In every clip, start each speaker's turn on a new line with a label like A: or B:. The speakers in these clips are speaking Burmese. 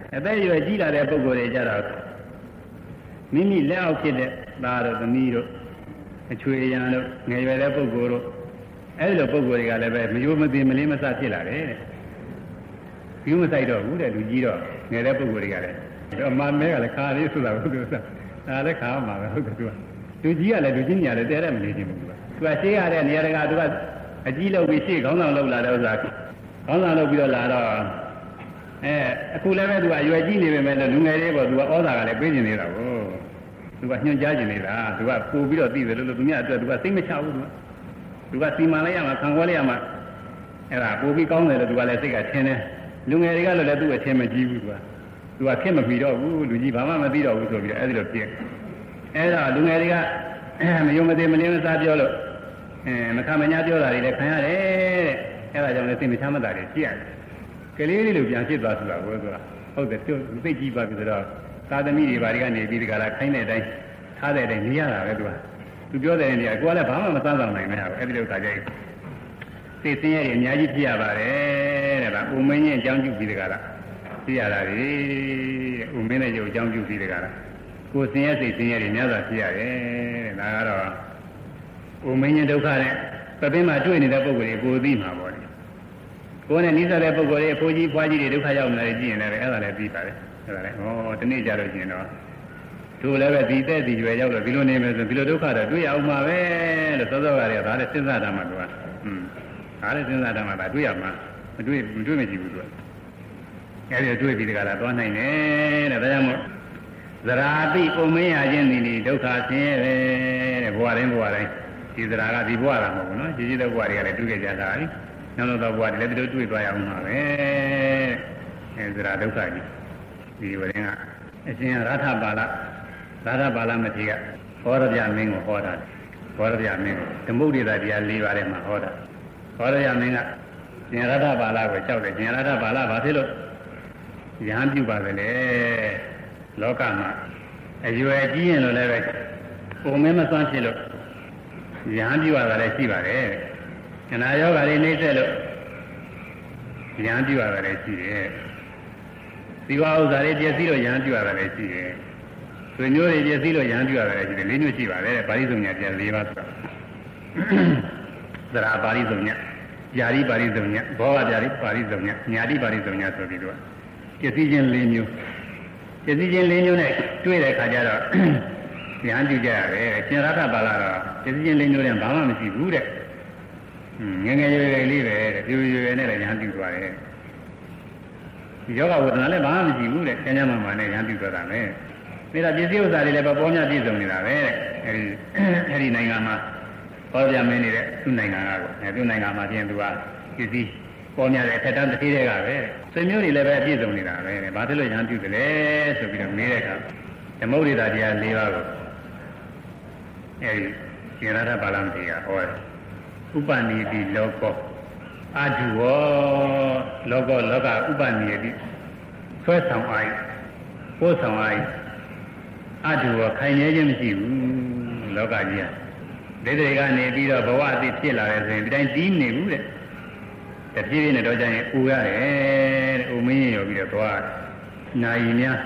A: အသက်ရွယ်ကြီးလာတဲ့ပုဂ္ဂိုလ်တွေကြတော့မိမိလက်အောက်ဖြစ်တဲ့သားတို့သမီးတို့အချွေရန်တို့ငယ်ရွယ်တဲ့ပုဂ္ဂိုလ်တို့အဲဒီလိုပုဂ္ဂိုလ်တွေကလည်းပဲမယိုမသိမလေးမဆဖြစ်လာတယ်တဲ့ဘီမဆိုင်တော့ဘူးတဲ့လူကြီးတော့ငယ်တဲ့ပုဂ္ဂိုလ်တွေကလည်းတော့မမဲကလည်းခါလေးဆိုတာဟုတ်တယ်ဆိုတာဒါလည်းခါမှာပဲဟုတ်တယ်သူကလူကြီးကလည်းလူကြီးညာလည်းတဲတဲ့မနေချင်ဘူးသူကရှေးရတဲ့နေရာတကာသူကအကြီးလောက်ပြီးရှေ့ခေါင်းဆောင်လောက်လာတဲ့ဥစ္စာခေါင်းဆောင်လောက်ပြီးတော့လာတော့အခုလည်းပဲသူကအရွယ်ကြီးနေပေမဲ့လူငယ်လေးပေါ့သူကဩဇာကလည်းပေးနေနေတာကိုသူကညွှန်ကြားနေနေတာသူကပို့ပြီးတော့သိတယ်လို့သူများအတွက်သူကစိတ်မချဘူးသူကစီမံလိုက်ရမှာခံခွဲလိုက်ရမှာအဲ့ဒါပို့ပြီးကောင်းတယ်လို့သူကလည်းစိတ်ကထင်တယ်လူငယ်တွေကလည်းသူ့အထင်မကြီးဘူးသူကခက်မပြီးတော့ဘူးလူကြီးဘာမှမသိတော့ဘူးဆိုပြီးတော့အဲ့ဒီလိုပြည့်အဲ့တော့လူငယ်တွေကမယုံမသိမလင်းမစားပြောလို့မခံမညာပြောတာတွေလည်းခံရတယ်တဲ့အဲ့ဒါကြောင့်လည်းစိတ်မချမ်းသာတွေရှိရတယ်ကလေးလေးလိုပြန်ဖြစ်သွားဆိုတာကိုသူကဟုတ်တယ်သူသိကြည့်ပါပြီဆိုတော့သာသမီတွေဘာတွေကနေပြီးဒီကလာခိုင်းတဲ့အတိုင်းထားတဲ့အတိုင်းနေရတာပဲသူပြောတဲ့နေရာကိုကလည်းဘာမှမစမ်းဆောင်နိုင်ဘူးအဲ့ဒီလိုခါကျရင်သိစင်းရဲတွေအများကြီးဖြစ်ရပါတယ်တဲ့ဗျဥမင်းကြီးအကြောင်းပြုပြီးဒီကလာဖြစ်ရတာလေတဲ့ဥမင်းရဲ့ရုပ်အကြောင်းပြုပြီးဒီကလာကိုယ်စင်းရဲစိတ်စင်းရဲတွေများစွာဖြစ်ရတယ်တဲ့ဒါကတော့ဥမင်းကြီးဒုက္ခနဲ့ပပင်းမှာတွေ့နေတဲ့ပုဂ္ဂိုလ်တွေကိုသိမှာပေါ့လေကိုယ်နဲ့နိစ္စတဲ့ပုဂ္ဂိုလ်တွေအဖိုးကြီးဖွားကြီးတွေဒုက္ခရောက်နေတယ်ကြည့်ရင်လည်းအဲ့ဒါလည်းပြီးပါတယ်အဲ့ဒါလည်းဒီနေ့ကြလို့ရှိရင်တော့တို့လည်းပဲဒီတဲ့ဒီရွယ်ရောက်တော့ဒီလိုနေမယ်ဆိုဒီလိုဒုက္ခတော့တွေ့ရအောင်ပါပဲလို့စောစောကတည်းကဒါလည်းစဉ်းစားတာမှသူကဒါလည်းစဉ်းစားတာမှဒါတွေ့ရမှာမတွေ့မရှိဘူးသူကအဲ့ဒီတွေ့ပြီးတကလားသွားနိုင်တယ်တဲ့ဒါကြောင့်မို့သရာတိပုံမင်းရခြင်းဒီဒုက္ခဆင်းရဲတဲ့ဘဝတိုင်းဒီသရာကဒီဘဝကမဟုတ်ဘူးနော်ကြီးတဲ့ဘဝတွေကလည်းတွေ့ကြတာလေနောက်တော့ဘဝတွေလည်းဒီလိုတွေ့သွားရအောင်ပါပဲအဲသရာဒုက္ခကြီးဒီဝရင်ကအရှင်ရထပါဠမထေရကဟောရပြမင်းကိုဟောတာဟောရပြမင်းကိုဓမ္မုဒ္ဒေတာတရား၄ပါးထဲမှာဟောတာဟောရပြမင်းကရှင်ရထပါဠကိုကြောက်တယ်ရှင်ရထပါဠဘာဖြစ်လို့ရဟန်းပြုပါပဲလေလောကမှာအရွယ်ကြီးရင်လို့လည်းပဲပုံမင်းမစွမ်းဖြစ်လို့ရဟန်းပြုရတာလည်းရှိပါတယ်ခန္ဓာယောဂါတွေနှိမ့်ဆက်လို့ရဟန်းပြုရတာလည်းရှိတယ်သီဝဥစ္စာတွေပြည့်စည်လို့ရဟန်းပြုရတာလည်းရှိတယ်ဆွေမျိုးတွေပြည့်စည်လို့ရဟန်းပြုရတာလည်းရှိတယ်၄မျိုးရှိပါတယ်ပါဠိစုံညာပြန်၄ပါးဆိုတာသရပါဠိစုံညာယာတိပါဠိစုံညာဘောဂပါဠိစုံညာညာတိပါဠိစုံညာဆိုပြီးတော့ပြည့်စည်ခြင်း၄မျိုးပြည့်စည်ခြင်း၄မျိုးနဲ့တွေ့တဲ့အခါကျတော့ရဟန်းပြုကြရတယ်ရှင်ရထပါဠတော့ပြည့်စည်ခြင်း၄မျိုးနဲ့ဘာမှမရှိဘူးတဲ့ငယ်ငယ်ရွယ်ရွယ်လေးပဲတဲ့ပြူရွယ်ရွယ်နဲ့လည်းရဟန်းပြုသွားတယ်ယောဂဝေဒနာလည်းဘာမှမရှိဘူးတဲ့ကျမ်းကျမ်းမာမာနဲ့ရဟန်းပြုသွားတာပဲဒါပစ္စည်းဥစ္စာတွေလည်းပေါ်များပြည့်စုံနေတာပဲတဲ့အဲဒီနိုင်ငံမှာပေါ်ပြမင်းနေတဲ့သူ့နိုင်ငံကတော့သူ့နိုင်ငံမှာပြင်သူကပစ္စည်းပေါ်များတဲ့အထက်တန်းတစ်သေးတွေကပဲဆွေမျိုးတွေလည်းပဲပြည့်စုံနေတာပဲတဲ့ဘာဖြစ်လို့ရဟန်းပြုတယ်လဲဆိုပြီးတော့မေးတဲ့အခါဓမ္မုဒ္ဒေတာတရား၄ပါးကိုအဲဒီရှင်ရထပါဠမထေရဟောတယ်ဥပနိတိလောကောအာဓုဝလောကဥပနိတိဆွဲဆောင်အိုက်ပို့ဆောင်အိုက်အာဓုဝခိုင်နေခြင်းမရှိဘူးလောကကြီးကဒိဋ္ဌိကနေပြီးတော့ဘဝအသိဖြစ်လာတယ်ဆိုရင်ဒီတိုင်းကြီးနေဘူးတဲ့တပြေးပြေးနဲ့တော့ကြရင်ဥရတယ်တဲ့ဥမင်းရောပြီးတော့သွားနာယီများ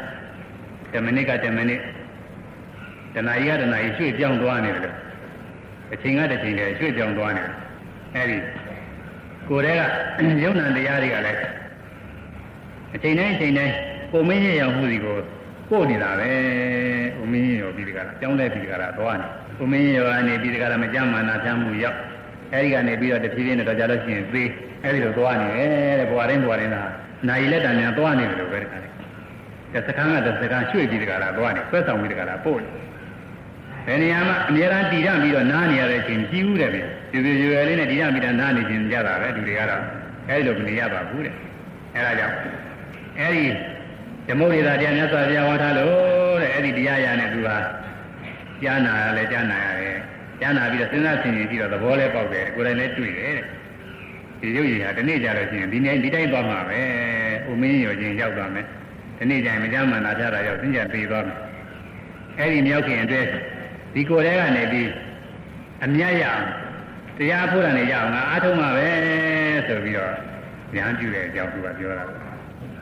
A: 10မိနစ်က10မိနစ်တနာရီကတနာရီရွှေ့ပြောင်းသွားနေတယ်အချိန်ကတစ်ချိန်တည်းရွှေ့ပြောင်းသွားနေတယ်အဲဒီကိုယ်တည်းကယုံနာတရားတွေကလည်းအချိန်တိုင်းပုံမင်းရအောင်မှုစီကိုပို့နေတာပဲဥမင်းရောပြီးဒီကလာကြောင်းတဲ့ပြီးဒီကလာသွားနေဥမင်းရောကနေပြီးဒီကလာမကြမ်းမာနာချမ်းမှုရောက်အဲဒီကနေပြီးတော့တဖြည်းဖြည်းနဲ့တော့ကြလို့ရှိရင်သေးအဲဒီလိုသွားနေတယ်တဲ့ဘဝတိုင်းသာနိုင်လက်တန်များသွားနေတယ်လို့ပဲဒီကလာစကန်းကစကန်းရွှေ့ပြီးဒီကလာသွားနေဆွဲဆောင်ပြီးဒီကလာပို့နေဘယ်နေရာမှာအများအားတည်ရပြီးတော့နားနေရတဲ့အချိန်ကြီးဦးတယ်ဗျဒီရွယ်လေးနဲ့တည်ရပြီးတော့နားနေခြင်းကြတာပဲလူတွေကတော့အဲဒီလိုမနေရပါဘူးတဲ့အဲဒါကြောင့်အဲဒီဓမ္မုဒ္ဒေတာတရားမြတ်စွာဘုရားဟောထားလို့တဲ့အဲဒီတရားရနဲ့သူကကြားနာရတယ်ကြားနာပြီးတော့စဉ်းစားဆင်ခြင်ပြီးတော့သဘောလဲပေါက်တယ်ကိုယ်တိုင်လည်းတွေ့တယ်တဲ့ဒီရုပ်ရည်ဟာဒီနေ့ကြလို့ရှိရင်ဒီတိုင်းသွားမှာပဲဥမင်းရောချင်းရောက်သွားမယ်ဒီနေ့ကျရင်မကြမ်းမှန်တာပြတာရောက်သိကြပြေးသွားမယ်အဲဒီမြောက်ခင်အတွက်ဒီကိုယ်တည်းကနေပြီးအမြတ်ရအောင်တရားဖို့ရနေရအောင်ငါအားထုတ်မှာပဲဆိုပြီးတော့ဉာဏ်ပြုတဲ့အကြောင်းသူကပြောတာ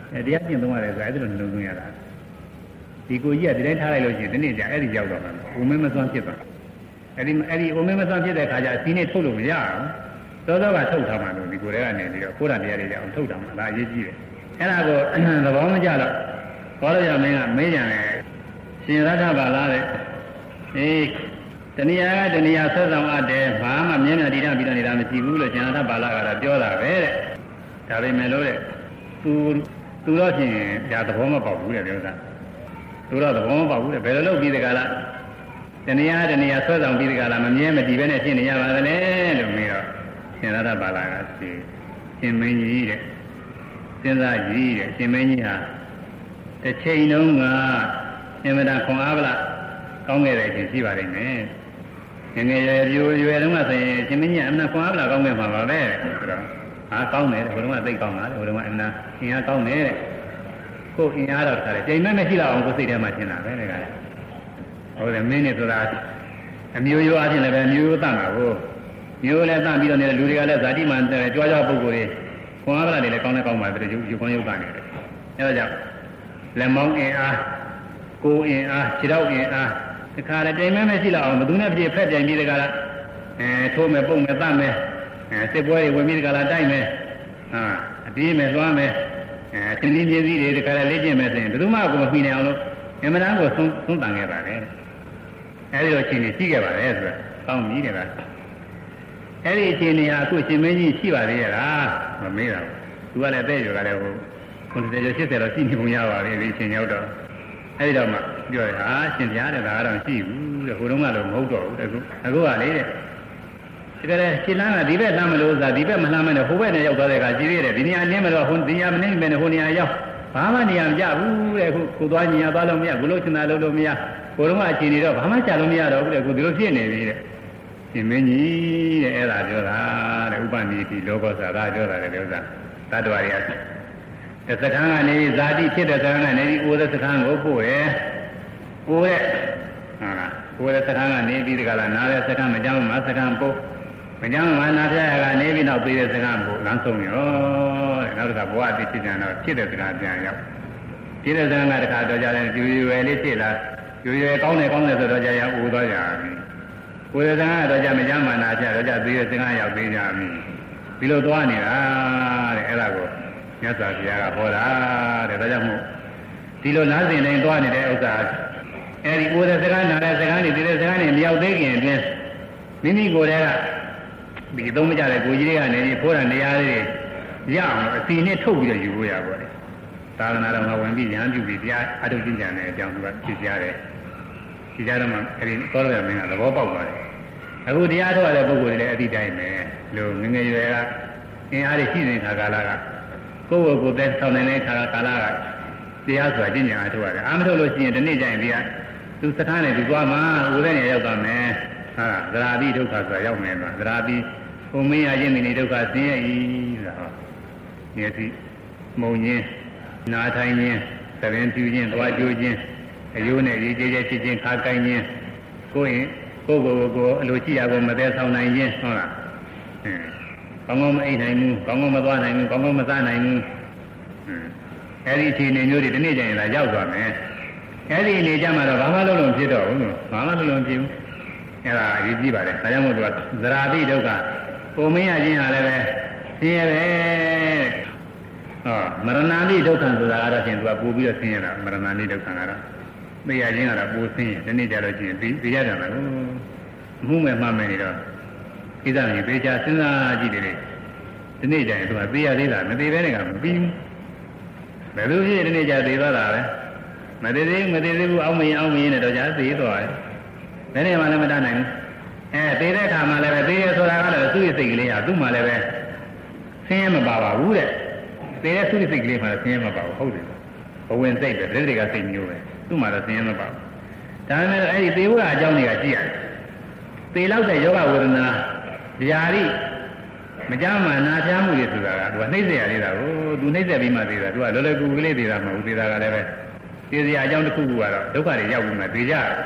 A: တရားကျင့်သုံးရတယ်ဆိုအဲ့ဒါလိုနှလုံးသွင်းရတာဒီကိုကြီးကဒီတိုင်းထားလိုက်လို့ရှိရင်ဒီနေ့ကျအဲ့ဒီရောက်တော့မှာဥမင်းမစွမ်းဖြစ်သွားအဲ့ဒီဥမင်းမစွမ်းဖြစ်တဲ့ခါကျအစီနဲ့ထုတ်လို့မရဘူးသောသောကထုတ်ထားမှလို့ဒီကိုယ်ထဲကနေပြီးတော့ကိုယ်တော်တရားတွေအောင်ထုတ်ထားမှဒါအရေးကြီးတယ်အဲ့ဒါကိုသဘောမကျတော့ဘောရရမင်းကမေးကြတယ်ရှင်ရထပါလားတဲ့အေးတဏှာကတဏှာဆက်ဆောင်အပ်တယ်ဘာမှမြင်းမြတိရပြီးတော့နေတာမရှိဘူးလို့ရှင်ရထပါလားကတော့ပြောတာပဲတဲ့ဒါပေမဲ့လို့တဲ့သူတော့ဖြင့်ဒါသဘောမပေါက်ဘူးတဲ့ပြောတာသူတော့သဘောမပေါက်ဘူးတဲ့ဘယ်လိုလုပ်ပြီးတကလားတဏှာဆွဲဆောင်ပြီးတကလားမမြဲမတည်ပဲနဲ့ရှင်းနေရပါသလဲလို့မေးတော့ရှင်ရထပါလားကရှင်မင်းကြီးတဲ့စဉ်းစားကြည့်တဲ့ရှင်မင်းကြီးဟာတစ်ချိန်လုံးကအင်မတန်ခွန်အားဗလားကောင်းခဲ့တဲ့အချိန်ရှိပါလိမ့်မယ်ငငယ်ရွယ်တုန်းကဆိုရင်ရှင်မင်းကြီးအမှန်ခွန်အားဗလားကောင်းခဲ့မှာပါပဲဆိုတော့ဟာကောင်းတယ်တဲ့ဘုရားကသိကောင်းတာတဲ့ဘုရားကအမှန်အင်အားကောင်းတယ်တဲ့ကိုယ်အင်အားတော့ခါတယ်ချိန်မဲ့မရှိတော့အောင်ကိုယ်စိတ်ထဲမှာရှင်းတာပဲတဲ့ကလည်းဟုတ်တယ်မင်းနဲ့ဆိုတာအမျိုးရိုးအချင်းလည်းပဲမျိုးရိုးတတ်မှာကိုမျိုးလည်းတတ်ပြီးတော့နေလူတွေကလည်းဇာတိမှန်တယ်ကြွားကြပုဂ္ဂိုလ်တွေခွန်အားဗလားတွေလည်းကောင်းပါတယ်ယူခွန်ရုပ်ကနေတယ်အဲဒါကြောင့်လက်မောင်းအင်အားကိုယ်အင်အားခြေထောက်အင်အားတခါလည်းချိန်မဲ့မရှိတော့အောင်ဘယ်သူနဲ့ဖြစ်ဖက်ပြိုင်ပြီးတကလားထိုးမယ်ပုံမယ်တတ်မယ်စစ်ပွဲတွေဝင်ပြီးတကလားတိုက်မယ်အပြေးမယ်သွားမယ်သင်္ကြန်ပြည်စည်းတွေတခါလေ့ကျင့်မယ်ဆိုရင်ဘယ်သူမှကိုမမှီနိုင်အောင်လို့အမှန်တမ်းကိုသုံးတန်ခဲ့ပါတယ်အဲဒီလိုအချိန်ကြီးရှိခဲ့ပါတယ်ဆိုတာကောင်းပြီတဲ့ကအဲဒီအချိန်ကြီးဟာအခုရှင်မင်းကြီးရှိပါသေးရဲ့လားမမေးတာဘူးသူကလည်းအသက်ရွယ်ကလည်းဟို90ကျော်80တော့ရှိနေပုံရပါလေဒီအချိန်ရောက်တော့အဲဒီတော့မှပြောရဟာရှင်ပြားတဲ့ဒါကတော့ရှိဘူးတဲ့ဟိုတုန်းကတော့မဟုတ်တော့ဘူးအခုကလေတဲ့ဒီကလေးရှင်းလန်းကဒီဘက်လှမ်းမလို့ဆိုတာဒီဘက်မလှမ်းမနဲ့ဟိုဘက်နဲ့ရောက်သွားတဲ့အခါကြည့်ရတယ်ဒီနေရာနင်းမလို့ဟိုဒီနေရာမနင်းမနဲ့ဟိုနေရာရောက်ဘာမှနေရာမကြဘူးတဲ့ခုကိုသွားညီရသွားလို့မရဘလို့ချင်တာလုပ်လို့မရဟိုတုန်းကအချိန်နေတော့ဘာမှကြာလို့မရတော့ဘူးတဲ့ခုဒီလိုဖြစ်နေပြီတဲ့ရှင်မင်းကြီးတဲ့အဲ့ဒါပြောတာတဲ့ဥပနိတိလောကောသာပြောတာတဲ့ဥစ္စာတတ္တဝါတွေကစခန်းကနေဇာတိဖြစ်တဲ့စခန်းကနေဒီအိုးတဲ့စခန်းကိုပို့တယ်ပို့တဲ့ဟုတ်လားပို့တဲ့စခန်းကနေပြီးဒီကလာနားတဲ့စခန်းမကြောက်မှစခန်းပို့မကြောက်မှနားပြရကနေပြီးတော့ပြီးတဲ့စခန်းကိုလမ်းဆုံးရောတဲ့နောက်တစ်ခါဘဝအတိဖြစ်ကြတော့ဖြစ်တဲ့စခန်းပြန်ရောက်ဖြစ်တဲ့စခန်းကတခါတော့ကြတယ်ယူရွယ်လေးဖြစ်လာယူရွယ်ကောင်းတယ်ဆိုတော့ကြရအိုးသွားကြပြီကိုယ်စခန်းကတော့ကြမကြောက်မှနားပြတော့ကြပြီးတဲ့စခန်းရောက်ပြီးကြပြီဒီလိုသွားနေတာတဲ့အဲ့ဒါကိုမြတ်စွာဘုရားကဟောတာတဲ့ဒါကြောင့်မို့ဒီလိုနားစဉ်တိုင်းသွားနေတဲ့ဥစ္စာအဲဒီကိုယ်တဲ့စကားနားတဲ့စကားတွေဒီတဲ့စကားတွေမရောက်သေးခင်အတွင်းမိမိကိုယ်တည်းကဒီသုံးမကြတဲ့ကိုကြီးတွေကနေဒီဖိုးတာနေရာလေးရအောင်အစီနဲ့ထုတ်ပြီးတော့ယူလို့ရပါတယ်သာသနာတော်မှာဝင်ပြီးဉာဏ်ပြုပြီးတရားအထုတ်ကျင့်ကြတဲ့အကြောင်းသူကသိကြတယ်သိကြတော့မှအဲဒီသောရမင်းကသဘောပေါက်သွားတယ်အခုတရားထုတ်ရတဲ့ပုဂ္ဂိုလ်တွေလည်းအတိတိုင်းပဲလို့ငငယ်ရွယ်ကအင်အားတွေရှိနေတဲ့ခါကာလကကိုယ့်ကိုယ်သက်ဆောင်နေတဲ့ခါကာလကတရားဆိုတာကျင့်ကြံအားထုတ်ရတယ်အားမထုတ်လို့ရှိရင်ဒီနေ့ကျရင်ဒီကသူစကားနဲ့သူသွားမှာဦးတဲ့နေရာရောက်သွားမယ်ဟာသရာတိဒုက္ခဆိုတာရောက်မယ်ကွာသရာတိဘုံမင်းရခြင်းမိနေဒုက္ခဆင်းရဲဤဆိုတာဟောဒီအထိမုံခြင်းနာထိုင်ခြင်းသဘင်ပြူခြင်းသွားကြိုးခြင်းအယိုးနဲ့ရေးကြဲဖြစ်ခြင်းခါကိုင်းခြင်းကိုယ်အလိုရှိရာကိုမသက်ဆောင်နိုင်ခြင်းဟုတ်လားကောင်းကောင်းမအိပ်နိုင်ဘူးကောင်းကောင်းမသွားနိုင်ဘူးကောင်းကောင်းမစားနိုင်ဘူးအဲဒီအခြေအနေမျိုးတွေဒီနေ့ကျရင်လာရောက်သွားမယ်အဲဒီအနေကြမှာတော့ဘာမှလုံးလုံးဖြစ်တော့ဘူးဘာမှလုံးလုံးဖြစ်ဘူးအဲဒါအရေးကြီးပါတယ်ဒါကြောင့်မို့လို့သရာတိဒုက္ခပုံမင်းရခြင်းဟာလည်းပဲဆင်းရဲပဲဟောမရဏတိဒုက္ခဆိုတာကတော့ရှင်သူကပို့ပြီးတော့ဆင်းရဲတာမရဏတိဒုက္ခကတော့သိရခြင်းကတော့ပို့ဆင်းရဲဒီနေ့ကျတော့ကျင်သိရကြတယ်လို့မှုမဲ့မှမဲ့နေတော့ကိစ္စကြီးပေးချစဉ်းစားကြည့်တယ်ဒီနေ့ကျရင်သူကသိရသေးတာမသိဘဲနဲ့ကမပြီးဘူးဘယ်လိုဖြစ်ဒီနေ့ကျသိသွားတာပဲမသိသေးဘူးအောင်းမရင်နဲ့တော့ကြာသိသွားတယ်ဘယ်နဲ့မှလည်းမတတ်နိုင်ဘူးသိတဲ့အခါမှလည်းပဲသိရဆိုတာကလည်းသူ့ရဲ့စိတ်ကလေးဟာသူ့မှလည်းပဲဆင်းရဲမပါပါဘူးတဲ့သိတဲ့သူ့ရဲ့စိတ်ကလေးမှလည်းဆင်းရဲမပါဘူးဟုတ်တယ်ဘဝင်စိတ်ပဲဒိဋ္ဌိကစိတ်မျိုးပဲသူ့မှလည်းဆင်းရဲမပါဘူးဒါပေမဲ့အဲ့ဒီသေဝအကြောင်းတွေကကြည့်ရတယ်သေလောက်တဲ့ယောဂဝေဒနာဗျာတိမကြမ်းမှနာပြားမှုတွေဆိုတာကသူကနှိမ့်ဆက်ရသေးတာကိုသူနှိမ့်ဆက်ပြီးမှသေးတာသူကလောလောကူကလေးသေးတာမဟုတ်သေးတာကလည်းပဲသေစရာအကြောင်းတစ်ခုခုကတော့ဒုက္ခတွေရောက်ပြီးမှသေကြတယ်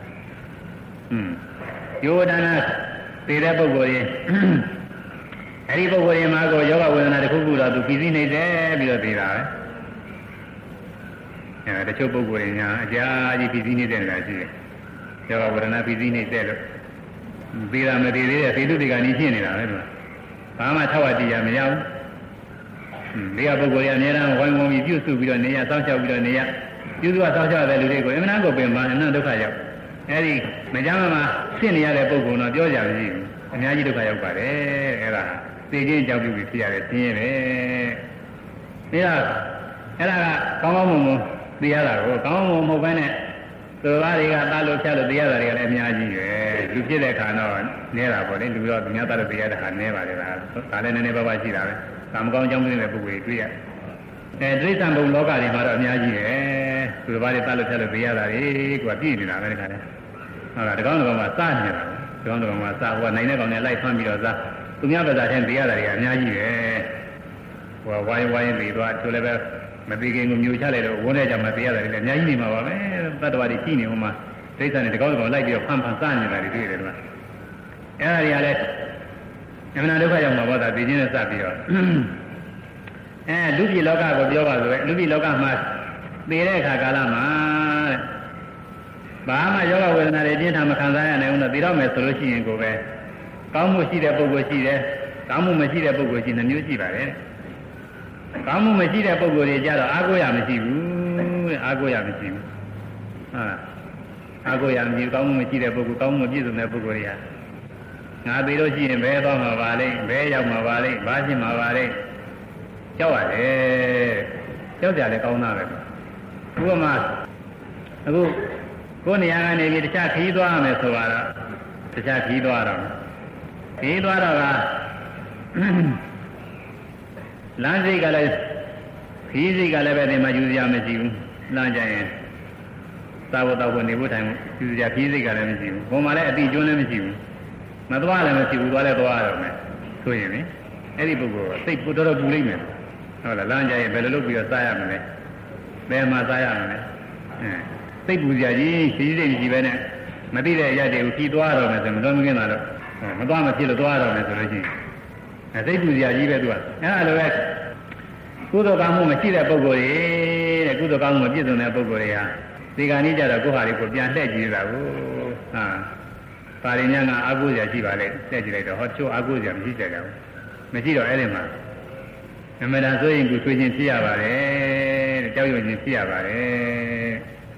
A: ယောဒနာသေတဲ့ပုဂ္ဂိုလ်ရင်အဲဒီပုဂ္ဂိုလ်ရင်မှာကိုယောဂဝေဒနာတစ်ခုခုတော့သူပြီးစီးနေတယ်ပြီးတော့သေတာပဲတချို့ပုဂ္ဂိုလ်တွေညာအကြာကြီးပြည်စည်းနေတဲ့လာရှိတယ်ယောဂဝရဏပြည်စည်းနေတဲ့လို့ပြီးတာမတည်သေးတဲ့သေတုတွေကနီးဖြစ်နေတာပဲသူကဘာမှထောက်အပ်တရားမရဘူးဒီကပုဂ္ဂိုလ်ရအများအားဝိုင်းဝန်းပြီးပြုစုပြီးတော့နေရစောင့်ရှောက်ပြီးတော့နေရပြုစုစောင့်ရှောက်တဲ့လူတွေကိုအမှန်ကိုပင်မှာအနန္တဒုက္ခရောက်အဲဒီမကြမ်းမှာဖြစ်နေရတဲ့ပုဂ္ဂိုလ်တော့ပြောကြမရှိဘူးအများကြီးဒုက္ခရောက်ပါတယ်အဲ့ဒါသိချင်းကြောက်ပြုပြီးဖြစ်ရတယ်သိရင်ပဲပြီးတော့အဲ့ဒါကကောင်းကောင်းမွန်မွန်သိရတာကိုကောင်းကောင်းမွန်မဟုတ်ဘဲနဲ့သူသားတွေကတားလို့ဖြတ်လို့သိရတာတွေကလည်းအများကြီးပဲလူဖြစ်တဲ့ခါတော့နဲတာပေါ့လေလူတော့သူများတားလို့သိရတဲ့ခါနဲပါလေဒါလည်းနည်းနည်းပါးပါးရှိတာပဲကာမကောင်းကြောင်းတဲ့ပုဂ္ဂိုလ်တွေတွေ့ရတိရစ္ဆာန်ဘုံလောကတွေမှာတော့အများကြီးပဲသူသားတွေတားလို့ဖြတ်လို့သိရတာတွေကပြည့်နေတာပဲဒီခါလဲဟုတ်လားတကောင်းတကောင်ကစနေတာတကောင်းတကောင်ကစဟိုကနိုင်တဲ့ကောင်နဲ့လိုက်ဖမ်းပြီးတော့စားသူများဘာသာချင်းသိရတာတွေကအများကြီးပဲဟိုဝိုင်းဝိုင်းပြီးတော့သူလည်းပဲမသိခင်ကိုမျိုးချလိုက်တော့ဝန်းထဲကျမှသိရတာတွေလည်းအများကြီးနေမှာပါပဲတတ္တဝါတွေရှိနေဟိုမှာဒိဋ္ဌာန်တွေတကောင်းတကောင်လိုက်ပြီးတော့ဖမ်းစနေတာတွေတွေ့တယ်ကွာအဲ့ဒါတွေကလည်းအမှန်ဒုက္ခရောက်မှာပေါ့ဒါသိချင်းနဲ့စပြီးတော့လူပြည်လောကကိုပြောပါဆိုပဲလူပြည်လောကမှာသိတဲ့အခါကာလမှာတဲ့ဘာမှယောဂဝေဒနာတွေပြင်းထန်မခံစားရနိုင်ဘူးတော့သိတော့မယ်ဆိုလို့ရှိရင်ကိုပဲကောင်းမှုရှိတဲ့ပုဂ္ဂိုလ်ရှိတယ်ကောင်းမှုမရှိတဲ့ပုဂ္ဂိုလ်ရှိနှမျိုးရှိပါတယ်ကောင်းမှုမရှိတဲ့ပုဂ္ဂိုလ်တွေကြတော့အားကိုးရမရှိဘူးတဲ့အားကိုးရမရှိဘူးဟုတ်အားကိုးရမရှိကောင်းမှုမရှိတဲ့ပုဂ္ဂိုလ်ကောင်းမှုပြည့်စုံတဲ့ပုဂ္ဂိုလ်တွေကငါပြီးလို့ရှိရင်ဘယ်သွားမှာပါလိမ့်ဘယ်ရောက်မှာပါလိမ့်ဘာဖြစ်မှာပါလိမ့်ကြောက်ရတယ်ကြောက်ကြတယ်ကောင်းတာပဲဥပမာအခုကိုယ်နေရာကနေပြီးတခြားခီးသွားရမယ်ဆိုတော့တခြားခီးသွားတော့ခီးသွားတော့ကလမ်းစိတ်ကလည်းခီးစိတ်ကလည်းပဲဒီမှာယူစရာမရှိဘူးလမ်းကြရင်သာဝတ္တဝနေဖို့ထိုင်ယူစရာခီးစိတ်ကလည်းမရှိဘူးဘုံမှာလည်းအတိကျွန်းလည်းမရှိဘူးမသွားလည်းမရှိဘူးသွားလည်းသွားရတော့မယ်ဆိုရင်လေအဲ့ဒီပုဂ္ဂိုလ်ကစိတ်တော်တော်ပူလိမ့်မယ်ဟုတ်လားလမ်းကြရင်ဘယ်လိုလုပ်ပြီးတော့စားရမလဲဘယ်မှာစားရမလဲစိတ်ပူစရာကြီးခီးစိတ်မရှိပဲနဲ့မသိတဲ့အရာတွေကိုခီးသွားတော့မယ်ဆိုမတော်မကင်းတာတော့မသွားမဖြစ်လို့သွားတော့မယ်ဆိုလို့ရှိရင်စိတ်ပူစရာကြီးပဲသူကအဲ့လိုပဲကုသိုလ်ကောင်းမှုမရှိတဲ့ပုဂ္ဂိုလ်တွေတဲ့ကုသိုလ်ကောင်းမှုမပြည့်စုံတဲ့ပုဂ္ဂိုလ်တွေဟာဒီကနေ့ကျတော့ကိုယ်ဟာတွေကိုပြန်လှည့်ကြည့်တာကိုပါရိညာကအာကိုးစရာရှိပါလေလှည့်ကြည့်လိုက်တော့ဟောချိုးအာကိုးစရာမရှိကြဘူးမရှိတော့အဲ့ဒီမှာအမှန်တန်ဆိုရင်ကိုဆွေးချင်းဖြစ်ရပါတယ်တဲ့ကြောက်ရွံ့ခြင်းဖြစ်ရပါတယ်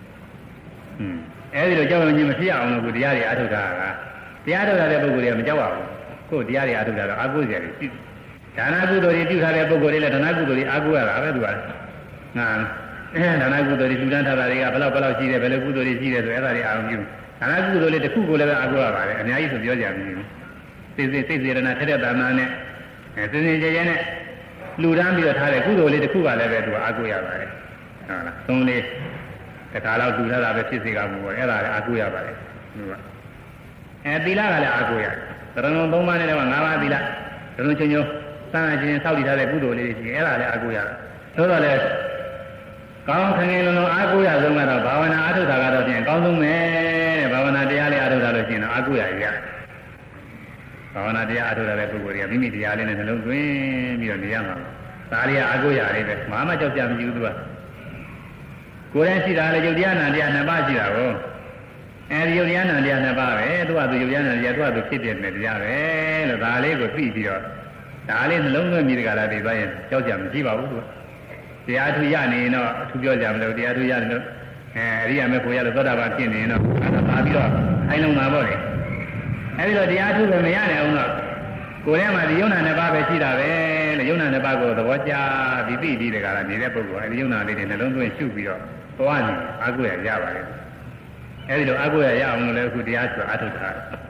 A: အဲဒီလိုကြောက်ရွံ့ခြင်းမဖြစ်အောင်လို့ကိုတရားတွေအားထုတ်တာကတရားထုတ်တဲ့ပုဂ္ဂိုလ်တွေကမကြောက်ပါဘူးကိုတရားတွေအားထုတ်တာတော့အာကိုးစရာတွေရှိဒါနကုသိုလ်တွေပြုထားတဲ့ပုဂ္ဂိုလ်တွေလည်းဒါနကုသိုလ်တွေအားကိုးရတာပဲသူကငါဒါနကုသိုလ်တွေပြုထားတာတွေကဘယ်လောက်ရှိတယ်ဘယ်လိုကုသိုလ်တွေရှိတယ်ဆိုအဲ့ဒါတွေအားလုံးပြုဒါနကုသိုလ်လေးတစ်ခုကိုလည်းအားကိုးရပါတယ်အများကြီးဆိုပြောကြမရှိဘူးစိတ်စေရနာထက်တဲ့တာနာနဲ့စင်စင်ကြဲကြဲနဲ့လူတန်းပြီးတော့ထားတဲ့ကုသိုလ်လေးတစ်ခုကလည်းပဲသူကအားကိုးရပါတယ်ဟုတ်လားသုံးလေးတစ်ခါတော့လူထားတာပဲဖြစ်စေကမှုပေါ့အဲ့ဒါလည်းအားကိုးရပါတယ်သူကသီလကလည်းအားကိုးရတယ်သရဏုံ 3 ပါးနဲ့တော့5 ပါးသီလသရဏုံချင်းချင်းစမ်းချင်းစောက်တည်ထားတဲ့ကုသိုလ်လေးတွေရှိအဲ့ဒါလည်းအားကိုးရတယ်ဆိုတော့လေကောင်းခင်လုံးလုံးအားကိုးရဆုံးကတော့ဘာဝနာအားထုတ်တာကတော့ပြင်အကောင်းဆုံးပဲတဲ့ဘာဝနာတရားလေးအားထုတ်တာလို့ရှိရင်တော့အားကိုးရရဘာဝနာတရားအားထုတ်တဲ့ပုဂ္ဂိုလ်တွေကမိမိတရားလေးနဲ့နှလုံးသွင်းပြီးတော့နေရမှာဒါလေးကအားကိုးရလေးပဲဘာမှကြောက်ကြမရှိဘူးသူကကိုယ်တည်းရှိတာလေယုတ်တရားနာတရား 2 ပါးရှိတာကိုအဲဒီယုတ်တရားနာတရား 2 ပါးပဲသူကသူယုတ်တရားနာတရားသူကသူဖြစ်တဲ့တရားပဲလို့ဒါလေးကိုသိပြီးတော့ဒါလေးနှလုံးသွင်းပြီးတကလားဒီသွားရင်ကြောက်ကြမရှိပါဘူးသူကတရားထူရနေရင်တော့အထူးပြောကြမလို့တရားထူရနေလို့အရိယာမေဖို့ရလို့သောတာပန်ဖြစ်နေရင်တော့အဲ့ဒါပါပြီးတော့အိုင်လုံးမှာပေါ့လေအဲဒီတော့တရားထူလို့မရနိုင်အောင်တော့ကိုယ်ထဲမှာဒီယုံနာ 2 ပါးပဲရှိတာပဲလို့ယုံနာ 2 ပါးကိုသဘောကျပြီးသိပြီးတကလားနေတဲ့ပုဂ္ဂိုလ်အဲဒီယုံနာလေးတွေနှလုံးသွင်းရှုပြီးတော့သွားနေအာကိုရရပါလေအဲဒီလိုအာကိုရရအောင်လို့လည်းအခုတရားဆိုအထုတ်တာ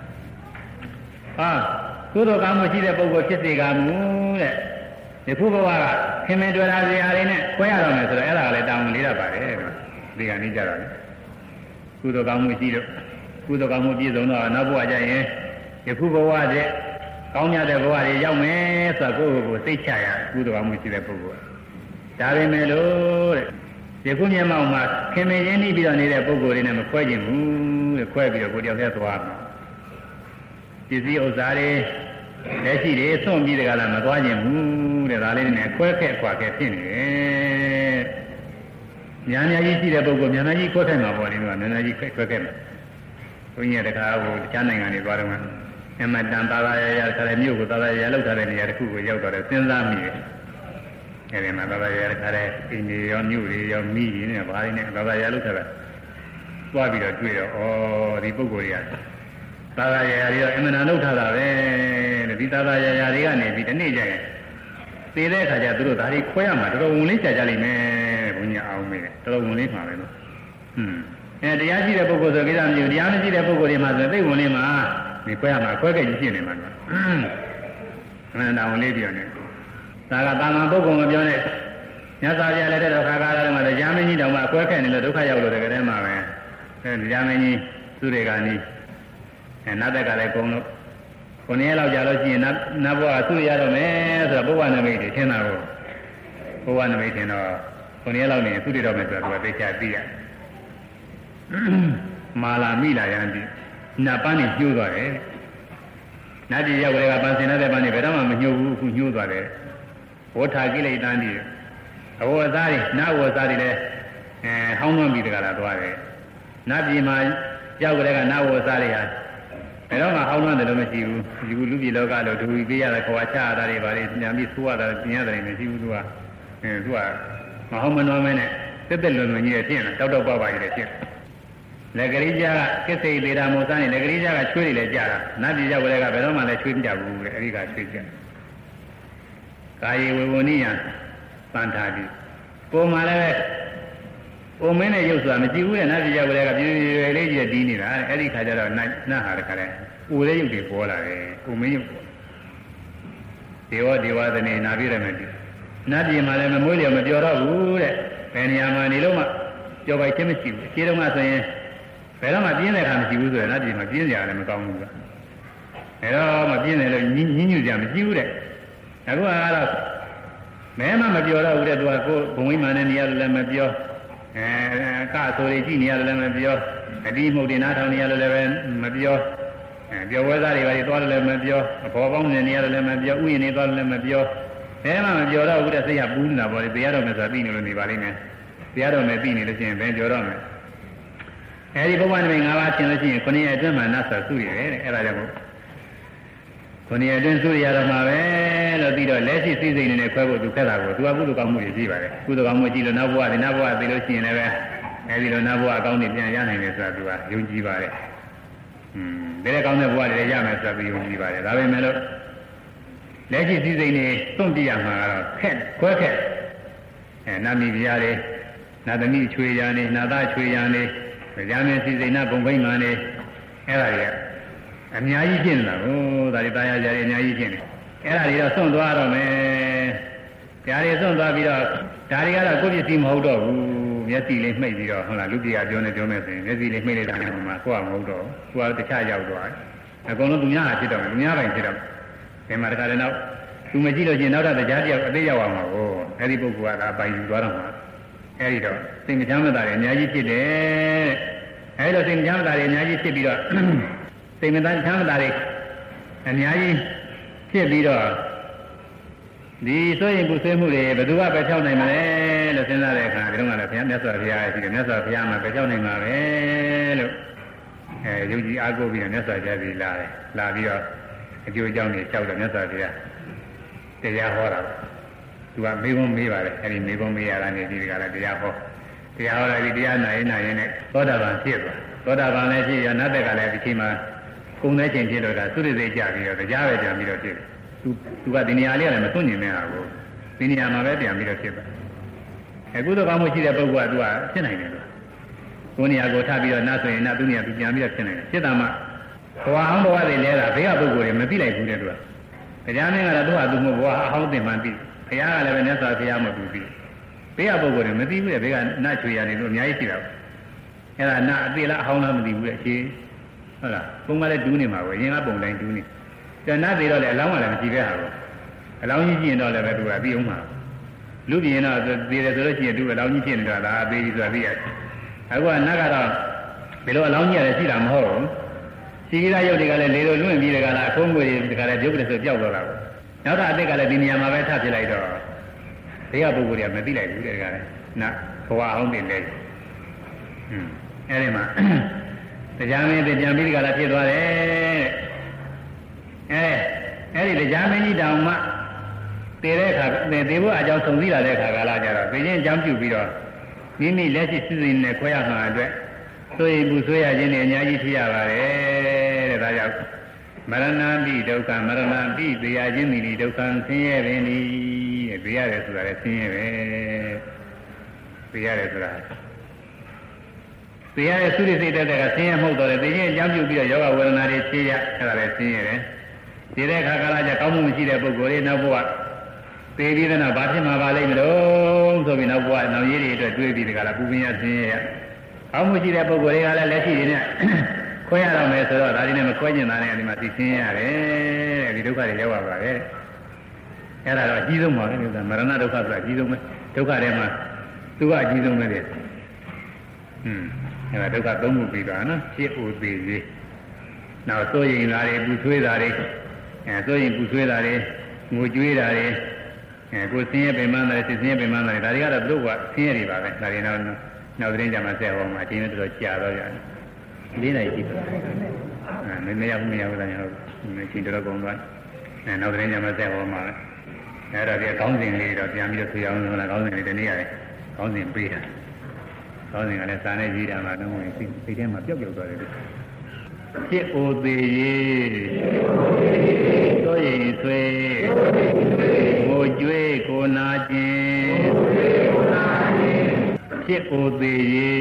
A: ကုသိုလ်ကောင်းမှုရှိတဲ့ပုဂ္ဂိုလ်ဖြစ်စေကမူတဲ့ဒီခုဘဝကခင်မင်တွေ့တာစရာလေးနဲ့ခွဲရတော့မယ်ဆိုတော့အဲ့ဒါကလည်းတောင်းလေးရပါတယ်ဒီကနေ့ကြတော့လေကုသိုလ်ကောင်းမှုရှိလို့ကုသိုလ်ကောင်းမှုပြည့်စုံတော့နောက်ဘဝကျရင်ဒီခုဘဝတဲ့ကောင်းမြတ်တဲ့ဘဝတွေရောက်မယ်ဆိုတော့ကိုယ့်ကိုယ်စိတ်ချရကုသိုလ်ကောင်းမှုရှိတဲ့ပုဂ္ဂိုလ်ဒါပေမဲ့လို့တဲ့ဒီခုမျက်မှောက်မှာခင်မင်ရင်းနှီးပြီးတော့နေတဲ့ပုဂ္ဂိုလ်တွေနဲ့မခွဲခြင်းဘူးတဲ့ခွဲပြီးတော့ကိုယ်တယောက်တည်းသွားမှာပစ္စည်းဥစ္စာတွေလက်ရှိတွေဆွန့်ပြီးတကလားမသွားခြင်းဘူးတဲ့ဒါလေးနဲ့ခွဲခဲ့ခွာခဲ့ဖြစ်နေတယ်ညာညာကြီးရှိတဲ့ပုဂ္ဂိုလ်ညာညာကြီးခွဲခဲ့မှာပေါ့လေသူကညာညာကြီးခွဲခဲ့မှာဘုန်းကြီးကတခါဟိုတခြားနိုင်ငံတွေသွားတော့အမတန်သာသာရခါတဲ့မြို့ကိုသာသာရလောက်ထားတဲ့နေရာတစ်ခုကိုရောက်တော့တယ်စဉ်းစားမိတယ်အဲဒီမှာသာသာရခါတဲ့အိမ်တွေရောမြို့တွေရောမိတွေနဲ့ဘာတွေနဲ့သာသာရလောက်ထားတာသွားပြီးတော့တွေ့တော့ဩဒီပုဂ္ဂိုလ်တွေကသာသာရတွေရောအမှန်တန်လောက်ထားတာပဲတဲ့ဒီသာသာရတွေကနေပြီးဒီနေ့ကျရင်သေတဲ့အခါကျသူတို့ဒါတွေခွဲရမှာတော်တော်ဝင်လေးကြာကြလိမ့်မယ်ဘုန်းကြီးအောင်မေးတယ်တော်တော်ဝင်လေးမှာပဲလို့တရားရှိတဲ့ပုဂ္ဂိုလ်ဆိုကိစ္စမျိုးတရားမရှိတဲ့ပုဂ္ဂိုလ်တွေမှာဆိုသိဝင်လေးမှာဒီခွဲရမှာခွဲခဲ့ကြီးဖြစ်နေမှာကွာအမှန်တရားဝင်လေးပြောနေဒါကတာမန်ပုဂ္ဂိုလ်မပြောနဲ့ညစာပြလည်းတဲ့တော့ခါခါလာတယ်မှာတရားမင်းကြီးတောင်မှအခွဲခဲ့နေလို့ဒုက္ခရောက်လို့တကယ်တည်းမှာပဲတရားမင်းကြီးသူတွေကနီးနတ်တက်ကလည်းကုံလို့ကိုနေလောက်ကြာလို့ရှိရင်နတ်ဘဝသူ့ရတော့မယ်ဆိုတော့ဘုရားနမိတ်တွေထင်တာကိုဘုရားနမိတ်ထင်တော့ကိုနေလောက်နေသူ့ရတော့မယ်ဆိုတော့သူကသိချသိရမာလာမိလာရန်ဒီနတ်ပန်းနေညှိုးသွားတယ်နတ်ကြီးရောက်ကြတဲ့ကပန်းစင်တဲ့ပန်းနေဘယ်တော့မှမညှိုးဘူးအခုညှိုးသွားတယ်ဝဋ္ဌာကိလေသာတိအဝဇ္ဇာတွေနတ်ဝဇ္ဇာတွေလည်းဟောင်းနှွမ်းပြီးတကလားသွားတယ်နတ်ပြည်မှာရောက်ကြတဲ့ကနတ်ဝဇ္ဇာတွေဟာဘယ်တော့မှဟောင်းနှွမ်းတယ်လို့မရှိဘူးဒီလူပြည်လောကလို့ဒူပြီးရတဲ့ခွာချရတာတွေပါလေညာပြီးသိုးရတာပြင်ရတယ်မရှိဘူးသူကသူကမဟောင်းမနှွမ်းမဲနဲ့တက်တက်လွန်လွန်ကြီးရဲ့ဖြစ်နေတောက်တောက်ပပကြီးတဲ့ဖြစ်လက်ကလေးကြားကကိစ္စိသေးတာမို့စားနေလက်ကလေးကြားကချွေးတွေလည်းကြတာနတ်ပြည်ရောက်ကြတဲ့ကဘယ်တော့မှလည်းချွေးမကြဘူးလေအဲဒီကချွေးကြကာယေဝေဝနိယပန်ထာတိပုံမှန်လည်းပုံမင်းနဲ့ရုပ်ဆိုတာမကြည့်ဘူးတဲ့နတ်ပြည်ရောက်ကြတဲ့ကပြည့်ပြည့်လေးကြီးတီးနေတာအဲ့ဒီခါကျတော့နတ်ဟာတခါလဲပူတဲ့ရုပ်တွေပေါ်လာတယ်ပုံမင်းရုပ်ပေါ်ဒေဝသနေနာပြည့်ရမယ်နတ်ပြည်မှာလည်းမမွေးလျော်မပြောတော့ဘူးတဲ့ဘယ်နေရာမှာနေလို့မှကြော်ပိုက်ခြင်းမရှိဘူးခြေတုံးကဆိုရင်ဘယ်တော့မှပြင်းတဲ့ခါမရှိဘူးဆိုရင်နတ်ပြည်မှာပြင်းကြရတယ်မကောင်းဘူးကဘယ်တော့မှပြင်းတယ်လို့ညှဉ်းညူကြမရှိဘူးတဲ့အခုကတော့မဲမမပြောတော့ဘူးတဲ့သူကကိုဘုံဝိမာန်နဲ့နေရာလည်းမပြောကဆိုတွေကြည့်နေရတယ်လည်းမပြောအတိမှုတွေနားထောင်နေရတယ်လည်းပဲမပြောပြောဝဲသားတွေပါတွေသွားတယ်လည်းမပြောအဘောပေါင်းနေနေရတယ်လည်းမပြောဥယျာဉ်နေသွားတယ်လည်းမပြောဘယ်မှမပြောတော့ဘူးတဲ့စိတ်ကပူးနေတာပေါ့လေတရားတော်နဲ့ဆိုတာသိနေလို့နေပါလိမ့်မယ်တရားတော်နဲ့သိနေလို့ရှိရင်ဘယ်ပြောတော့မယ်အဲဒီဘုရားနမိတ်၅ပါးသင်လို့ရှိရင်9ရက်အတွင်းမှာနတ်ဆိုစုရတယ်တဲ့အဲ့ဒါကြောင့်9ရက်အတွင်းစုရတော့မှာပဲလို့ပြီးတော့လက်ရှိစိစိတ်နဲ့ခွဲဖို့သူခက်တာကိုသူကကုသိုလ်ကောင်းမှုတွေရှိပါတယ်ကုသိုလ်ကောင်းမှုကြည့်လို့နောက်ဘဝသိလို့ရှိရင်လည်းအဲဒီလိုနောက်ဘဝအကောင်းတွေပြန်ရနိုင်တယ်ဆိုတာသူကယုံကြည်ပါတယ်ဒါလည်းကောင်းတဲ့ဘဝတွေရမယ်ဆိုတာသူယုံကြည်ပါတယ်ဒါပေမဲ့လို့လက်ရှိစိစိတ်နဲ့သွန့်ပြရမှာကတော့ခက်ခွဲခက်နာမည်ပြားတွေနာသမီးချွေရနေနာသားချွေရနေကြာမင်းစိစိတ်နာဘုံဘိမှန်နေအဲ့ဒါတွေကအများကြီးဖြစ်နေတာကိုဒါတွေတာယာကြတွေအများကြီးဖြစ်နေအဲ့ဒါတွေတော့စွန့်သွားတော့မယ်ဒါတွေစွန့်သွားပြီးတော့ဒါတွေကတော့ကိုယ့်ပစ္စည်းမဟုတ်တော့ဘူးမျက်စိလေးမှိတ်ပြီးတော့ဟုတ်လားလူပြည်ကပြောနေဆိုရင်မျက်စိလေးမှိတ်လိုက်တာမှကိုယ်ကမဟုတ်တော့ကိုယ်ကတခြားရောက်သွားတယ်အကုန်လုံးသူများဟာဖြစ်တော့မယ်သူများပိုင်ဖြစ်တော့ဒီမှာတခါတည်းနောက်သူမကြည့်လို့ချင်းနောက်တော့တရားတယောက်အသေးရောက်အောင်ပါကိုအဲ့ဒီပုဂ္ဂိုလ်ကဒါပိုင်ယူသွားတော့မှာအဲ့ဒီတော့စိတ်မချမ်းသာတွေအများကြီးဖြစ်တယ်အဲ့လိုစိတ်မချမ်းသာတွေအများကြီးဖြစ်ပြီးတော့စိတ်မချမ်းသာတွေအများကြီးဖြစ်ပြီးတော့ဒီဆိုရင်ပုဆွေးမှုတွေဘယ်သူကပဲဖြောက်နိုင်မလဲလို့စဉ်းစားတဲ့အခါဒီတော့ကလည်းဘုရားမြတ်စွာဘုရားရှိတယ်မြတ်စွာဘုရားမှာပဲဖြောက်နိုင်မှာပဲလို့ယုံကြည်အားကိုးပြီးတော့မြတ်စွာဘုရားကြီးလာတယ်လာပြီးတော့အကျိုးအကြောင်းတွေလျှောက်တော့မြတ်စွာဘုရားတရားဟောတာသူကမေးခွန်းမေးပါတယ်အဲဒီမေးခွန်းမေးရတာနေဒီကလည်းတရားဟောတာဒီတရားနာရင်နဲ့သောတာပန်ဖြစ်သွားသောတာပန်လည်းဖြစ်ရနတ်တက်ကလည်းဒီချိန်မှာကုံတဲ့ချိန်ဖြစ်တော့ဒါသုရိစိတ်ကြပြီးတော့တရားပဲပြန်ပြီးတော့ဖြစ်တယ်သူကဒီနေရာလေးကလည်းမသွန့်ညင်နေတာကိုဒီနေရာမှာပဲပြန်ပြီးတော့ဖြစ်သွားအခုတော့ကောင်းမှုရှိတဲ့ပုဂ္ဂိုလ်ကသူကဖြစ်နိုင်တယ်လို့ကိုနေရာကိုထားပြီးတော့နတ်ဆိုရင်နတ်သူနေရာသူပြန်ပြီးတော့ဖြစ်နိုင်တယ်ဖြစ်တာမှဘဝအောင်ဘဝတွေလဲတာဘေးကပုဂ္ဂိုလ်တွေမသိလိုက်ဘူးတဲ့သူကတရားမင်းကတော့သူ့ဟာသူ့မို့ဘဝအဟောင်းတင်မှန်ပြီဘုရားကလည်းပဲမြတ်စွာဘုရားမတူပြီဘေးကပုဂ္ဂိုလ်တွေမသိဘူးတဲ့ဘေးကနတ်ချွေရနေလို့အများကြီးရှိတာအဲ့ဒါနတ်အသေးလားအဟောင်းလားမသိဘူးတဲ့အခြေဟုတ်လားပုံမှန်လည်းတူးနေမှာပဲရင်ကပုံတိုင်းတူးနေကျန်နတ်တွေတော့လည်းအလောင်းကလည်းမရှိပဲဟာကိုအလောင်းကြီးကြည့်ရင်တော့လည်းပဲသူကပြီးအောင်မှာလူပြင်းတော့သေးတယ်ဆိုလို့ရှိရင်သူအလောင်းကြီးဖြစ်နေတာလားအသေးကြီးဆိုတာသိရတယ်အခုကနတ်ကတော့ဘယ်လိုအလောင်းကြီးရတယ်ရှိတာမဟုတ်ဘူးရှိကြီးသားရုပ်တွေကလည်းလေလိုလွင့်ပြီးတကလားအခိုးငွေတွေကလည်းရုပ်ကလေးဆိုပျောက်သွားတာကိုနောက်တော့အသက်ကလည်းဒီနေရာမှာပဲထပ်ဖြစ်လိုက်တော့ဘေးကပုဂ္ဂိုလ်တွေကမသိလိုက်ဘူးတဲ့ကလည်းနတ်ဘဝအောင်တယ်လေအဲ့ဒီမှာတရားမင်းပြန်ပြီးဒီကလာဖြစ်သွားတယ်အဲ့ဒီတရားမင်းကြီးတောင်မှတည်တဲ့အခါတည်ဖို့အကြောင်းဆုံးစည်းလာတဲ့အခါကလာကြတော့ပြင်းအကြောင်းပြုပြီးတော့မိမိလက်ရှိစစ်စစ်နဲ့ခွဲရမှာအတွက်ဆိုရင်ဘူးဆွေးရခြင်းနဲ့အများကြီးဖြစ်ရပါတယ်တဲ့ဒါကြောင့်မရဏပိဒုက္ခမရဏပိသေရခြင်းမိဒုက္ခဆင်းရဲပင်ဒီသေရတယ်ဆိုတာလည်းဆင်းရဲပဲသေရတယ်ဆိုတာသေရတဲ့သုရိစိတ်တဲ့ကဆင်းရဲမဟုတ်တော့လေသေခြင်းအကြောင်းပြုပြီးတော့ယောဂဝေဒနာတွေဖြစ်ရအဲ့ဒါလည်းဆင်းရဲတယ်ဒီတဲ့အခါကလာကြကောင်းမှုမရှိတဲ့ပုဂ္ဂိုလ်တွေနောက်ဘဝသေပြီးတဲ့နောက်ဘာဖြစ်မှာပါလိမ့်မလို့ဆိုပြီးနောက်ဘဝနောက်ရေးတွေအတွက်တွေးပြီးဒီကလာပူပင်ရဆင်းရဲရကောင်းမှုရှိတဲ့ပုဂ္ဂိုလ်တွေကလည်းလက်ရှိတွေနဲ့ခွဲရတော့မယ်ဆိုတော့ဒါတွေနဲ့မခွဲကျင်တာနဲ့ဒီမှာသိဆင်းရတယ်ဒီဒုက္ခတွေရောက်ပါပါပဲအဲ့ဒါတော့အကြီးဆုံးပါပဲဒီကမရဏဒုက္ခဆိုတာအကြီးဆုံးပဲဒုက္ခထဲမှာသူကအကြီးဆုံးပဲတဲ့အဲ့ဒါဒုက္ခသုံးခုပြီးသွားနော်ဖြစ်ဥသေးသေးနောက်စိုးရင်ဓာတွေပူဆွေးတာတွေစိုးရင်ပူဆွေးတာတွေငိုကြွေးတာတွေကိုဆင်းရဲပင်ပန်းတာတွေဆင်းရဲပင်ပန်းတာတွေဒါတွေကတော့သူတို့ကဆင်းရဲတွေပါပဲဒါတွေနောက်သတင်းကြမှာဆက်ဟောမှာအချိန်နဲ့တော်ကြာတော့ရတယ်၄နိုင်ရှိတယ်မရောက်ဘူးတာညာဟုတ်အချိန်တော်ကုန်သွားနောက်သတင်းကြမှာဆက်ဟောမှာအဲ့ဒါဒီအကောင်းစဉ်လေးတော့ပြန်ပြီးတော့ဆွေးအောင်လို့လားကောင်းစဉ်လေးတနေ့ရတယ်ကောင်းစဉ်ပေးတာကောင်းစဉ်ကလည်းစာနဲ့ရေးတာမှတော့စိတ်ထဲမှာပျောက်သွားတယ်ဖြစ်အိုသေးရေသို့ရင်ဆွေငိုကြွေးကိုနာခြင်းဖြစ်အိုသေးရေ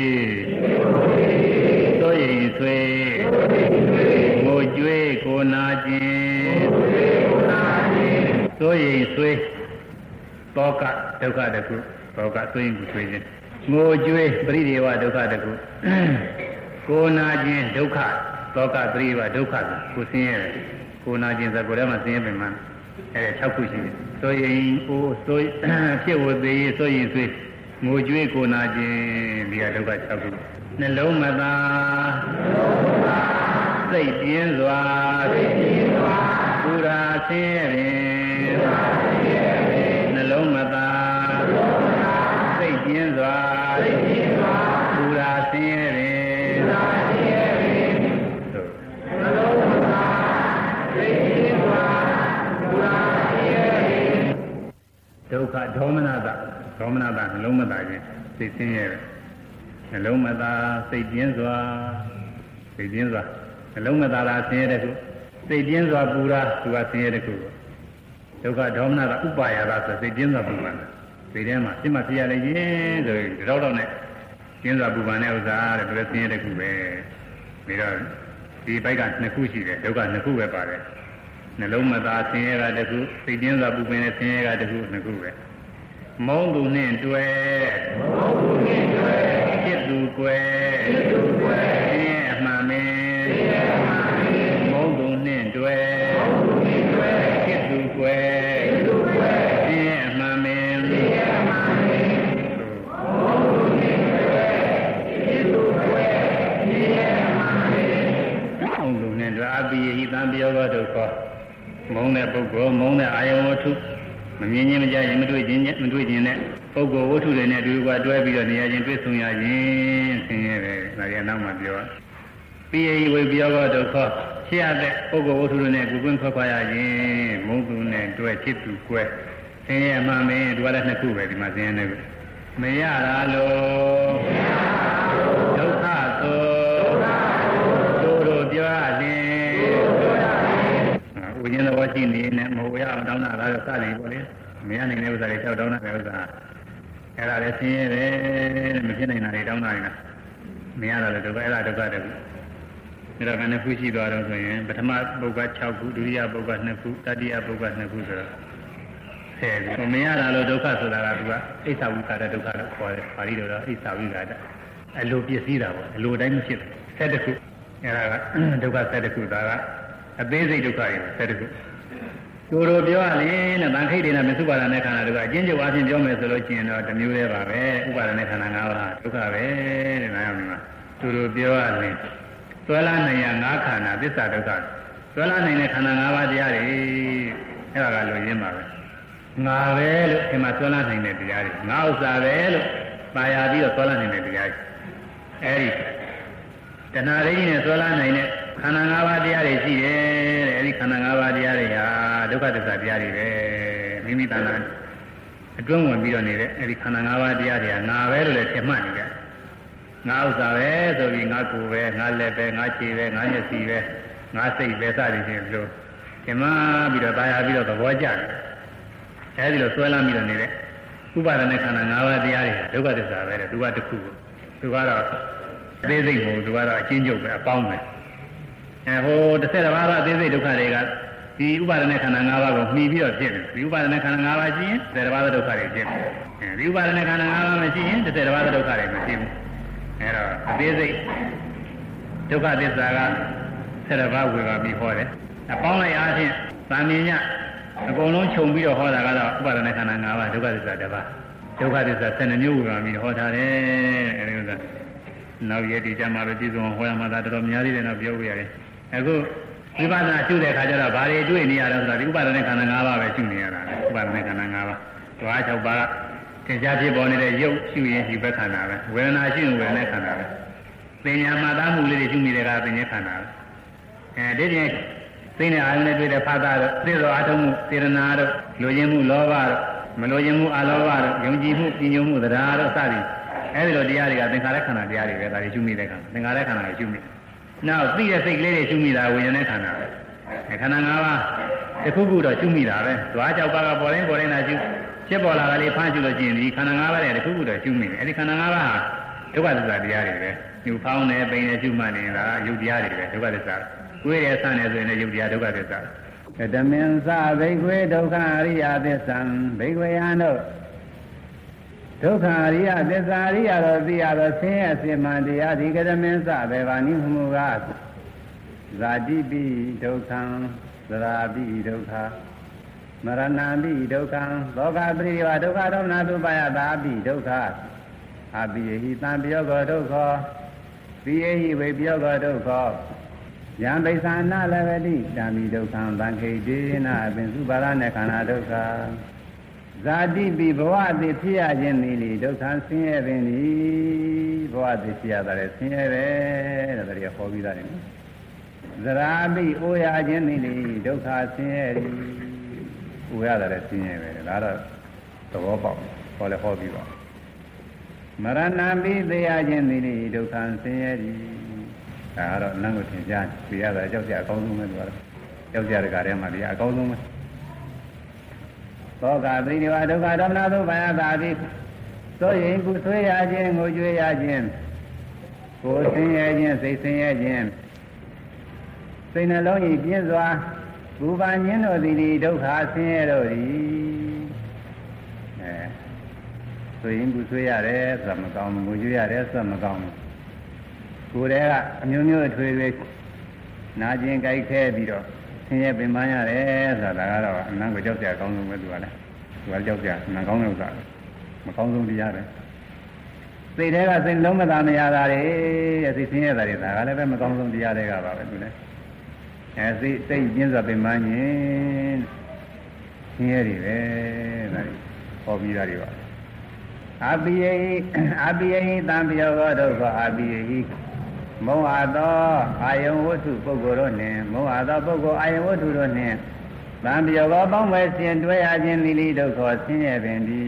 A: သို့ရင်ဆွေငိုကြွေးကိုနာခြင်းသို့ရင်ဆွေတောကဒုက္ခတခုတောကသို့ရင်ကိုဆွေခြင်းငိုကြွေးပရိဒေဝဒုက္ခတခုကိုနာခြင်းဒုက္ခသောကသတိဝဒုက္ခကိုဆင်းရဲကိုနာခြင်းဆိုကိုယ်ထဲမှာဆင်းရဲပင်မှအဲ6ခုရှိတယ်ဆိုရင်ဆိုဖြစ်ဝသေးဆိုရင်ဆွေးငိုကြွေးကိုနာခြင်းဒီကဒုက္ခ6ခုနှလုံးမသာစိတ်ပြင်းစွာပူရာဆင်းရဲပင်နှလုံးမသာစိတ်ပြင်းစွာပူရာဆင်းရဲပင်ဒုက္ခဒေါမနတာနှလုံးမသာခြင်းစိတ်ဆင်းရဲတယ်နှလုံးမသာစိတ်ပြင်းစွာနှလုံးမသာတာဆင်းရဲတဲ့ခုစိတ်ပြင်းစွာပူရာသူကဆင်းရဲတဲ့ခုဒုက္ခဒေါမနတာဥပါယတာဆိုစိတ်ပြင်းစွာပူပန်စိတ်ထဲမှာပြင်းမှပြရလိုက်ရင်ဆိုရင်ဒီတော့နဲ့ပြင်းစွာပူပန်တဲ့ဥစ္စာတဲ့သူလည်းဆင်းရဲတဲ့ခုပဲပြီးတော့ဒီဘက်က2ခုရှိတယ်ဒုက္ခ2ခုပဲပါတယ်နှလုံးမသာဆင်းရဲတာတခုစိတ်ပြင်းစွာပူပင်တဲ့ဆင်းရဲတာတခု2ခုပဲမုန်းသူနှင့်တွေ့จิตသူကွယ်ဆင်းရဲအမှန်မင်းမုန်းသူနှင့်တွေ့จิตသူကွယ်ဆင်းရဲအမှန်မင်းအပိယဟိတံပြောသောဒုက္ခမုန်းတဲ့ပုဂ္ဂိုလ်မုန်းတဲ့အာယဝတ္ထုမမြင်ခြင်းမကြားခြင်းမတွေ့ခြင်းနဲ့ပုဂ္ဂိုလ်ဝတ္ထုတွေနဲ့တူကတွဲပြီးတော့နေရာချင်းတွေ့ဆုံရခြင်းဆင်းရဲတယ်ဒါကြနောက်မှပြောပိယဟိဝိပြောသောဒုက္ခဖြစ်ရတဲ့ပုဂ္ဂိုလ်ဝတ္ထုတွေနဲ့ကိုယ်ကွင်းခွဲခွာရခြင်းမုန်းသူနဲ့တွဲချစ်သူကွဲဆင်းရဲမှမင်းဒီကလည်း2ခုပဲဒီမှာဆင်းရဲနေပြီမရတာလို့ဒုက္ခဆိုတို့ပြောရခြင်းဝိညာဉ်တော်ရှိနေနဲ့မဟုတ်ရအောင်တောင်းတာလားစတယ်ပေါ့လေမရနိုင်တဲ့ဥစ္စာတွေတောင်းတာတဲ့ဥစ္စာအဲ့ဒါလည်းဆင်းရဲတယ်မဖြစ်နိုင်တာတွေတောင်းတာတွေမရတော့လည်းဒုက္ခအဲ့ဒါဒုက္ခတည်းဒါတော့ကနေခုရှိသွားတော့ဆိုရင်ပထမပုဂ္ဂ6ခုဒုတိယပုဂ္ဂ2ခုတတိယပုဂ္ဂ2ခုဆိုတော့10ခုမရတာလို့ဒုက္ခဆိုတာကသူကအိဋ္ဌဝိကာရဒုက္ခလို့ခေါ်တယ်ပါဠိတော်တော့အိဋ္ဌဝိကာရအလိုပစ္စည်းတာပေါ့အလိုတိုင်းမဖြစ်ဘူး7ခုအဲ့ဒါကဒုက္ခ7ခုဒါကအသေးစိတ်ဒုက္ခတွေ7ခုတို့ပြောရရင်တဲ့ဗန်ခိတ်တွေနဲ့မသုပါဒနဲ့ခန္ဓာတို့ကအချင်းချုပ်အချင်းပြောမယ်ဆိုလို့ရှိရင်တော့တစ်မျိုးတည်းပါပဲဥပါဒနဲ့ခန္ဓာ၅ပါးဒုက္ခပဲတဲ့နားရောက်နေမှာတို့ပြောရရင်သွဲလာနိုင်ရ၅ခန္ဓာသစ္စာဒုက္ခသွဲလာနိုင်တဲ့ခန္ဓာ၅ပါးတရားတွေအဲ့ဒါကလိုရင်းပါပဲငါပဲလို့ဒီမှာသွဲလာနိုင်တဲ့တရားတွေငါဥစ္စာပဲလို့ပါရပြီးတော့ဆွဲလာနေတဲ့တရားကြီးအဲဒီတဏှာလေးကြီးနဲ့ဆွဲလာနိုင်တဲ့ခန္ဓာ၅ပါးတရားတွေရှိတယ်တဲ့အဲဒီခန္ဓာ၅ပါးတရားတွေဟာဒုက္ခသစ္စာတရားတွေပဲမိမိတဏ္ဍာအတွင်းဝင်ပြီးတော့နေတဲ့အဲဒီခန္ဓာ၅ပါးတရားတွေကငါပဲလို့လည်းထင်မှတ်နေကြငါဥစ္စာပဲဆိုပြီးငါကိုယ်ပဲငါလက်ပဲငါခြေပဲငါမျက်စိပဲငါစိတ်ပဲစသည်ဖြင့်လို့ထင်မှတ်ပြီးတော့ပါရပြီးတော့သဘောကျတယ်အဲဒီလိုဆွဲလာပြီးတော့နေတဲ့ဥပါဒณะခန္ဓာ၅ပါးတရားတွေဒုက္ခသစ္စာပဲတဲ့သူကတစ်ခုသူကတော့အသေးစိတ်ကိုသူကတော့အချင်းချုပ်ပဲအပေါင်းပဲဟို30ပါးအသေးစိတ်ဒုက္ခတွေကဒီဥပါဒณะခန္ဓာ၅ပါးကိုမှီပြီးတော့ဖြစ်တယ်ဒီဥပါဒณะခန္ဓာ၅ပါးရှိရင်30ပါးဒုက္ခတွေဖြစ်တယ်ဒီဥပါဒณะခန္ဓာ၅ပါးမရှိရင်30ပါးဒုက္ခတွေမဖြစ်ဘူးအဲတော့အသေးစိတ်ဒုက္ခသစ္စာက30ပါးဝေပါပြီးဟောတယ်အပေါင်းလိုက်အားဖြင့်သာမင်ညအကုန်လုံးခြုံပြီးတော့ဟောတာကတော့ဥပါဒณะခန္ဓာ၅ပါးဒုက္ခသစ္စာတစ်ပါးဒုက္ခသစ္စာ12မျိုးဝေပါပြီးဟောထားတယ်အဲဒီဥစ္စာနောက်ရည်တည်ကြမှာပဲပြည်စုံဟောရမှာဒါတော်တော်များသေးတယ်တော့ပြောပြရတယ်အခုဝိပဿနာရှုတဲ့အခါကျတော့ဘာတွေတွေ့နေရလဲဆိုတာဒီဥပါဒณะခန္ဓာ၅ပါးပဲရှုနေရတာဥပါဒณะခန္ဓာ၅ပါးဓဝါ6ပါးကသင်္ချာဖြစ်ပေါ်နေတဲ့ရုပ်ရှုရင်ဒီဘက်ခန္ဓာပဲဝေဒနာရှုရင်ဝေဒနာခန္ဓာပဲပညာမှတ်သားမှုလေးတွေရှုနေတဲ့ကပညာခန္ဓာပဲဒီပြင်သိတဲ့အာရုံနဲ့တွေ့တဲ့ဖာသာတို့သိသောအထုံးမှုစေရနာတို့လိုချင်မှုလောဘတို့မလိုချင်မှုအလောဘတို့ယုံကြည်မှုပြညုံမှုတရားတို့စသည်အဲဒီလိုတရားတွေကသင်္ခါရခန္ဓာတရားတွေပဲဒါတွေရှုမိတဲ့ခန္ဓာသင်္ခါရခန္ဓာတွေရှုမိနောက်သိတဲ့စိတ်ကလေးတွေရှုမိတာဝိညာဉ်နဲ့ခန္ဓာပဲခန္ဓာ၅ပါးတစ်ခုခုတော့ရှုမိတာပဲဓဝါ6ပါးကပေါ်တိုင်းသာရှုဖြစ်ပေါ်လာတာလေးဖမ်းရှုလို့ရှိရင်ဒီခန္ဓာ၅ပါးတွေတစ်ခုခုတော့ရှုမိတယ်အဲဒီခန္ဓာ၅ပါးဟာဒုက္ခသစ္စာတရားတွေပဲညှူဖောင်းနေပိန်နေရှုမှတ်နေတာယုတ်တရားတွေပဲဒုက္ခသစ္စာကိုယ်ရဲ့ဆန်းနေဆိုရင်လည်းယုတ်တရားဒုက္ခသစ္စာကတမင်္စဘိကွေဒုက္ခအရိယသစ္စာဘိကွေယံတို့ဒုက္ခအရိယသစ္စာအရိယတော်သိရသောဆင်းရဲအစင်မှန်တရားဒီကတမင်္စဘေဘာနိမှုကဇာတိပိဒုက္ခံသရာပိဒုက္ခမရဏပိဒုက္ခံသောကပရိဝဒုက္ခဒေါမနသုပယတာပိဒုက္ခအပိယဟိတံပယောဂဒုက္ခပိယဟိဝေပယောဂဒုက္ခယံဘိသနာလဝတိဓမ္မိဒုက္ခံသံခိတေနအပင်စုပါရနဲ့ခန္ဓာဒုက္ခဇာတိပိဘဝတိဖြစ်ရခြင်းသည်လေဒုက္ခဆင်းရဲပင်သည်ဘဝတိဖြစ်ရတာလေဆင်းရဲပဲတဲ့ဒါတွေကဟောပြီးသားတယ်နော်ဇရာပိအိုရခြင်းသည်လေဒုက္ခဆင်းရဲသည်အိုရတယ်လည်းဆင်းရဲပဲဒါတော့သဘောပေါက်ဟောလည်းဟောပြီးပါမရဏပိသေရခြင်းသည်လေဒုက္ခဆင်းရဲသည်ဒါကတော့လမ်းကိုသင်ကြားပြရတာကြောက်ကြအကောင်းဆုံးပဲသူကတော့ကြောက်ကြတဲ့ကားထဲမှာဒီအကောင်းဆုံးပဲသောကပရိနိဗ္ဗာန်ဒုက္ခဒေါမနသုဘာယတာတိသို့ရင်ကုဆွေးရခြင်းငိုကြွေးရခြင်းကိုယ်ဆင်းရဲခြင်းစိတ်ဆင်းရဲခြင်းစိတ်နှလုံးဤပြင်းစွာဘူပန်ခြင်းတို့သည်ဒုက္ခဆင်းရဲတို့သည်သို့ရင်ကုဆွေးရတယ်ဆိုတာမကောင်းဘူးငိုကြွေးရတယ်ဆိုတာမကောင်းဘူးကိုယ်တည်းကအမျိုးမျိုးထွေထွေနာကျင်ကြိုက်ခဲပြီးတော့ဆင်းရဲပင်ပန်းရတယ်ဆိုတာကတော့အနံ့ကိုကြောက်ကြအကောင်းဆုံးပဲသူကလည်းကြောက်ကြနာကောင်းတဲ့ဥစ္စာမကောင်းဆုံးတရားပဲစိတ်ထဲကစိတ်လုံးမသာမရတာတွေစိတ်ဆင်းရဲတာတွေဒါကလည်းပဲမကောင်းဆုံးတရားတွေကပါပဲသူလည်းစိတ်ပြင်းစွာပင်ပန်းခြင်းဆင်းရဲတွေပဲဒါတွေဟောပြီးသားတွေပါအပိယဟိတံပယောဂဒုက္ခအပိယဟိမောဟသောအာယုံဝတ္ထုပုဂ္ဂိုလ်တို့နှင့်မောဟသောပုဂ္ဂိုလ်အာယုံဝတ္ထုတို့နှင့်သံပယောဂပေါင်းပဲရှင်တွဲရခြင်းသီလိဒုက္ခဆင်းရဲပင်သည်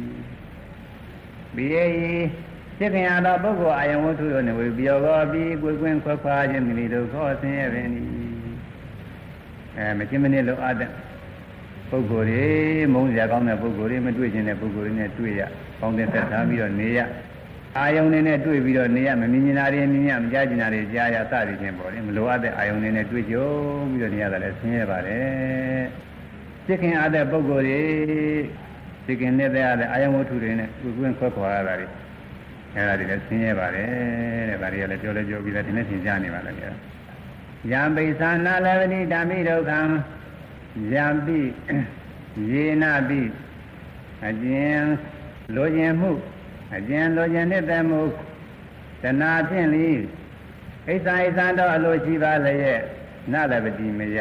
A: ပိယဟိစိတ်ခင်ရသောပုဂ္ဂိုလ်အာယုံဝတ္ထုတို့နှင့်ဝိပယောဂပြီးကိုယ်ကွင်းခွဲခွာခြင်းသီလိဒုက္ခဆင်းရဲပင်သည်မချင်းမနစ်လိုအပ်တဲ့ပုဂ္ဂိုလ်တွေမုန်းစရာကောင်းတဲ့ပုဂ္ဂိုလ်တွေမတွေ့ခြင်းတဲ့ပုဂ္ဂိုလ်တွေနဲ့တွေ့ရပေါင်းတဲ့သက်သာပြီးတော့နေရအာယုန်နဲ့တွေ့ပြီးတော့နေရမမြင်မြင်တာတွေမြင်ရမကြားကျင်တာတွေကြားရစသည်ချင်းပေါ့လေမလိုအပ်တဲ့အာယုန်နဲ့တွေ့ကြုံပြီးတော့နေရတာလည်းဆင်းရဲပါတယ်စိတ်ခင်အားတဲ့ပုဂ္ဂိုလ်တွေစိတ်ခင်နဲ့အာယုန်ဝတ္ထုတွေနဲ့ကိုယ်ကွင်းခွဲခွာရတာတွေအဲ့ဒါတွေလည်းဆင်းရဲပါတယ်တဲ့ဒါတွေကလည်းပြောလဲပြောပြီးတော့ဒီနေ့သင်ကြားနေပါလားဗျာယံပိသနာလဝတိဓမ္မိဒုက္ခံယံပိယေနပိအကျဉ်လိုခြင်းမှုအကျဉ်လိုခြင်းနှစ်သက်မှုတဏှာဖြင့်လိဣစ္ဆာတော့အလိုရှိပါလျက်နလပတိမယ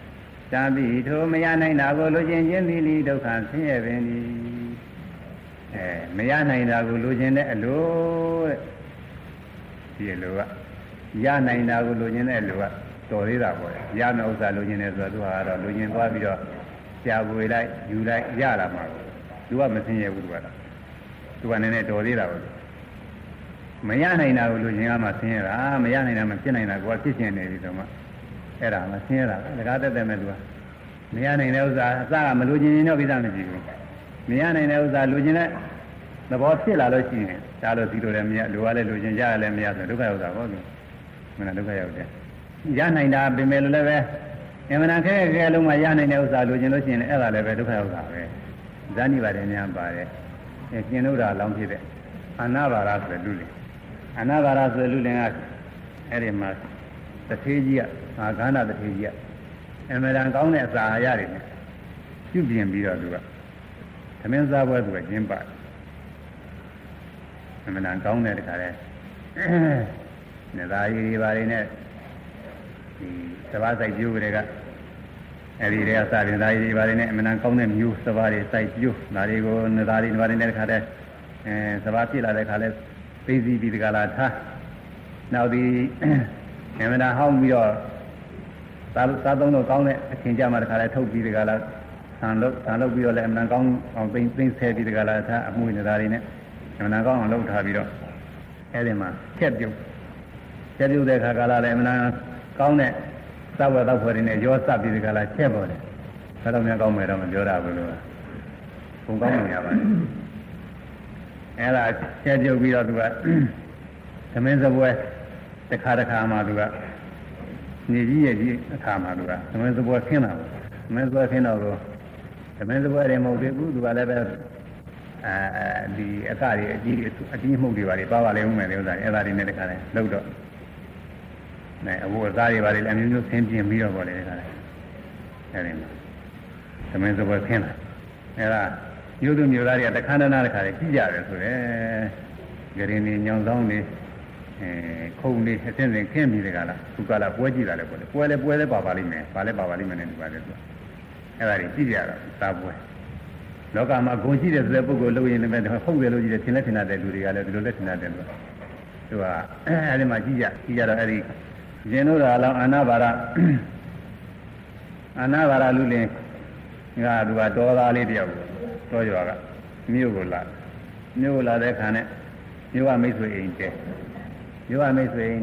A: တံပိထိုမရနိုင်တာကိုလိုခြင်းချင်းသည်လိဒုက္ခဆင်းရဲပင်သည်မရနိုင်တာကိုလိုချင်တဲ့အလိုတဲ့ဒီအလိုကရနိုင်တာကိုလိုချင်တဲ့အလိုကတော်သေးတာပေါ့ရမယ့်ဥစ္စာလိုချင်တယ်ဆိုတော့သူဟာတော့လိုချင်သွားပြီးတော့ကြာပွေလိုက်ယူလိုက်ရလာမှာသူကမသိရဘူးသူကနည်းနည်းတော်သေးတာပေါ့မရနိုင်တာကိုလိုချင်ကမှဆင်းရတာမရနိုင်တာမဖြစ်နိုင်တာကိုဖြစ်ချင်နေပြီဆိုမှအဲ့ဒါမှဆင်းရတာတကားတက်တယ်မဲ့သူကမရနိုင်တဲ့ဥစ္စာအစကမလိုချင်ရင်တော့ကိစ္စမရှိဘူးမရနိုင်တဲ့ဥစ္စာလိုချင်တဲ့သဘောဖြစ်လာလို့ရှိရင်ဒါလို့ဒီလိုလည်းမရလိုရလဲလိုချင်ကြရလဲမရဆိုဒုက္ခရောက်တာပေါ့ကွမနာဒုက္ခရောက်တယ်ရနိုင်တာပြင်မယ်လို့လည်းပဲအမှန်တန်ခဲလုံးမှရနိုင်တဲ့ဥစ္စာလိုချင်လို့ရှိရင်အဲ့ဒါလည်းပဲဒုက္ခရောက်တာပဲဇာနိပါတယ်များပါတယ်ကျင်လို့တာလောင်းဖြစ်တဲ့အနာဘာရဆိုလူလင်အနာဘာရဆိုလူလင်ကအဲ့ဒီမှာတထေးကြီးကအာခန္ဓာတထေးကြီးကအမှန်တန်ကောင်းတဲ့အစာအာဟာရတွေနဲ့ပြုပြင်ပြီးတော့သူကသမင်းစားပွဲသူကကျင်းပါတယ်အမှန်တန်ကောင်းတဲ့တခါလဲနေသားကြီးပါတွေနဲ့ဒီသဘာစိုက်ပြိုးတွေကအဲ့ဒီတွေကစပြင်သားကြီးပါတွေနဲ့အမှန်တန်ကောင်းတဲ့မျိုးသဘာတွေစိုက်ပြိုးဒါတွေကိုနေသားတွေပါတွေနဲ့တခါလဲသဘာဖြစ်လာတဲ့ခါလဲသိစီပြီးတကလားထားနောက်ဒီအမှန်တန်ဟောင်းပြီးတော့သာသုံးတော့ကောင်းတဲ့အခင်ကြမှာတခါလဲထုတ်ပြီးတကလားဆန်လုပ်ပြီးတော့လည်းအမှန်တန်ကောင်းအောင်သိဆဲပြီးတကလားထားအမှုနေသားတွေနဲ့အမှန်တန်ကောင်းအောင်လုပ်ထားပြီးတော့အဲ့ဒီမှာချက်ပြုတ်တဲ့ခါကလာလည်းအမှန်တန်ကောင်းတဲ့သဝတ်တော့ဖွဲ့နေရောစပ်ပြီးတကလားချက်ပေါ်တယ်ဘယ်တော့မှကောင်းမယ်တော့မပြောတာဘူးလို့ပုံကောင်းနေရပါတယ်အဲ့ဒါချက်ပြုတ်ပြီးတော့သူကသမင်းစပွဲတစ်ခါမှသူကနေကြီးရဲ့ကြီးအခါမှသူကသမင်းစပွဲခင်းတာသမင်းစပွဲခင်းတော့သမင်းစပွဲတွေမဟုတ်သေးဘူးသူကလည်းပဲဒီအကတွေအကြီးမှုတွေပါလေပါပါလေဦးမယ်လေဥစ္စာအဲ့ဒါတွေနဲ့တခါလဲလောက်တော့အဝတ်အစားတွေပါလေအမျိုးမျိုးဆင်းပြင်းပြီးတော့ပေါ့လေတခါလဲအဲ့ဒီမှာသမင်းစပွဲခင်းတာအဲ့ဒါမျိုးသူမျိုးသားတွေကတခါတခါလေကြည့်ကြတယ်ဆိုရဲဂရင်နေညောင်ဆောင်နေခုံနေအစင်းစင်ခင်းပြီးတခါလားသူကလာပွဲကြည့်တာလေပေါ့လေပွဲလဲပါပါလိမ့်မယ်ပါလဲပါပါလိမ့်မယ်နဲ့ဒီပါလေသူအဲ့ဒါတွေကြည့်ကြတော့စားပွဲလောကမှာဂုဏ်ရှိတဲ့ဆိုတဲ့ပုဂ္ဂိုလ်လို့ရင်လည်းဟုတ်တယ်လို့ကြည့်တယ်ထင်လက်ထင်တဲ့လူတွေကလည်းဒီလိုလက်ထင်တဲ့လူသူကအဲဒီမှာကြည့်ကြတော့အဲဒီရှင်တို့တော်လောင်းအာနာဘာရလူလင်ကသူကတော်သားလေးတယောက်တော်ရွာကမြို့ကိုလာတဲ့ခါနဲ့မြို့ကမိတ်ဆွေအိမ်တဲပြီးတော့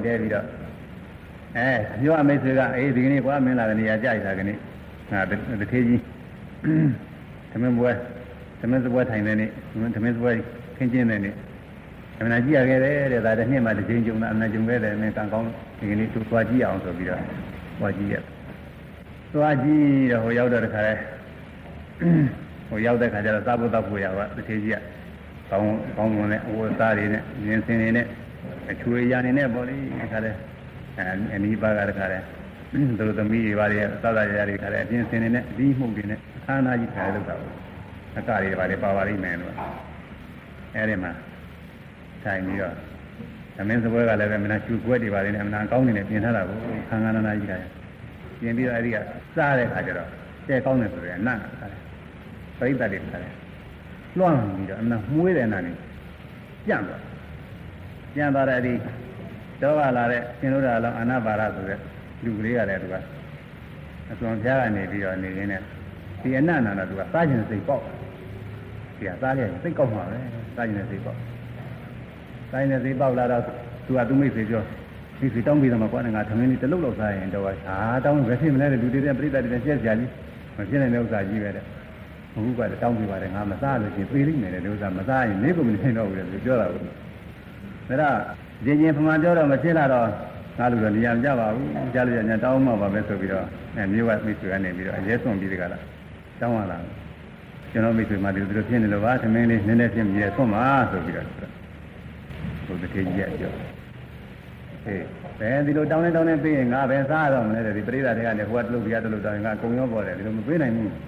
A: မြို့ကမိတ်ဆွေကဒီကနေ့ကွာမင်းလာတဲ့နေရာကြိုက်တာကနေ့တထေးကြီးသမင်းစပွဲထိုင်တဲ့နေ့သမင်းစပွဲခင်းကျင်းတဲ့နေ့အမှန်ကြီးရခဲ့တယ်တဲ့ဒါတစ်နှစ်မှတစ်ချိန်ကြုံတာအမှန်ကြုံခဲ့တယ်မင်းကံကောင်းဒီကနေ့သူသွားကြည့်အောင်ဆိုပြီးတော့သွားကြည့်တော့ဟိုရောက်တော့တခါလဲဟိုရောက်တဲ့ခါကျတော့စားဖို့တောက်ဖို့ရပါတစ်ချိန်ကြီးကကောင်းနဲ့အဝတ်စားတွေနဲ့ရင်းစင်တွေနဲ့အချွေရနေနဲ့ပေါ့လေတခါလဲအနီးပါကတခါလဲသူတို့သမီးတွေပါတွေစားစားရတွေခါလဲအပြင်းစင်တွေနဲ့အပြီးမှုတွေနဲ့အခမ်းအနားကြီးခါလောက်တာပေါ့အကတွေပါလေပါပါလိမ့်မယ်လို့အဲဒီမှာထိုင်ပြီးတော့သမင်းစပွဲကလည်းပဲမနာချူကွက်တွေပါလေနဲ့မနာကောင်းနေနဲ့ပြင်ထားတာကိုခန်းခန်းနာနာကြီးခါပြင်ပြီးတော့အဲဒီကစားတဲ့ခါကျတော့ကျဲကောင်းတယ်ဆိုရင်နတ်ခါတယ်ပရိသတ်တွေခါတယ်လွှမ်းပြီးတော့အမှန်မှုေးတဲ့နာနေကြံ့သွားတဲ့ဒီတော့လာတဲ့ရှင်တို့တော်လောင်းအာနာပါရဆိုတဲ့လူကလေးကလည်းသူကအစွန်ဖျားကနေပြီးတော့နေရင်းနဲ့ဒီအနန္တနာသူကစားခြင်းစိတ်ပေါက်ဒီကစားခြင်းစိတ်ကောက်မှာပဲစားခြင်းစိတ်ပေါက်လာတော့သူကသူမိတ်ဆွေပြောမိတ်ဆွေတောင်းပြီးတော့မှကွာငါသမင်းလေးတစ်လုံးလောက်စားရင်တော့ဟာတောင်းဘယ်ဖြစ်မလဲလူတွေတဲ့ပြိတ္တတွေကျက်ကြလိမဖြစ်နိုင်တဲ့ဥစ္စာကြီးပဲတဲ့ဘူးကတောင်းပြီးပါတယ်ငါမစားလို့ရှိရင်ပြေးလိမ့်မယ်တဲ့ဥစ္စာမစားရင်နေကုန်မနေတော့ဘူးလေပြောတာဘူးဒါတော့ရင်ဖမှန်ပြောတော့မဖြစ်လာတော့ငါလူတော့နေရာမကြပါဘူးကြားလို့ရညာတောင်းမှပါပဲဆိုပြီးတော့မြို့ဝမိတ်ဆွေကနေပြီးတော့အရဲစွန်ပြီးတကလားတောင်းလာကျွန်တော်မိတ်ဆွေမှဒီလိုဖြစ်နေလို့ပါသမင်းလေးနည်းနည်းဖြစ်မြဲဆွန်ပါဆိုပြီးတော့ဘုရားထေကြီးကပြောဘယ်ဒီလိုတောင်းနေပေးရင်ငါပဲစားရတော့မလဲတဲ့ဒီပရိသတ်တွေကလည်းဟိုကတလို့ပြရတလို့တောင်းရင်ငါအကုန်ရောပေါ်တယ်ဒီလိုမပေးနိုင်ဘူး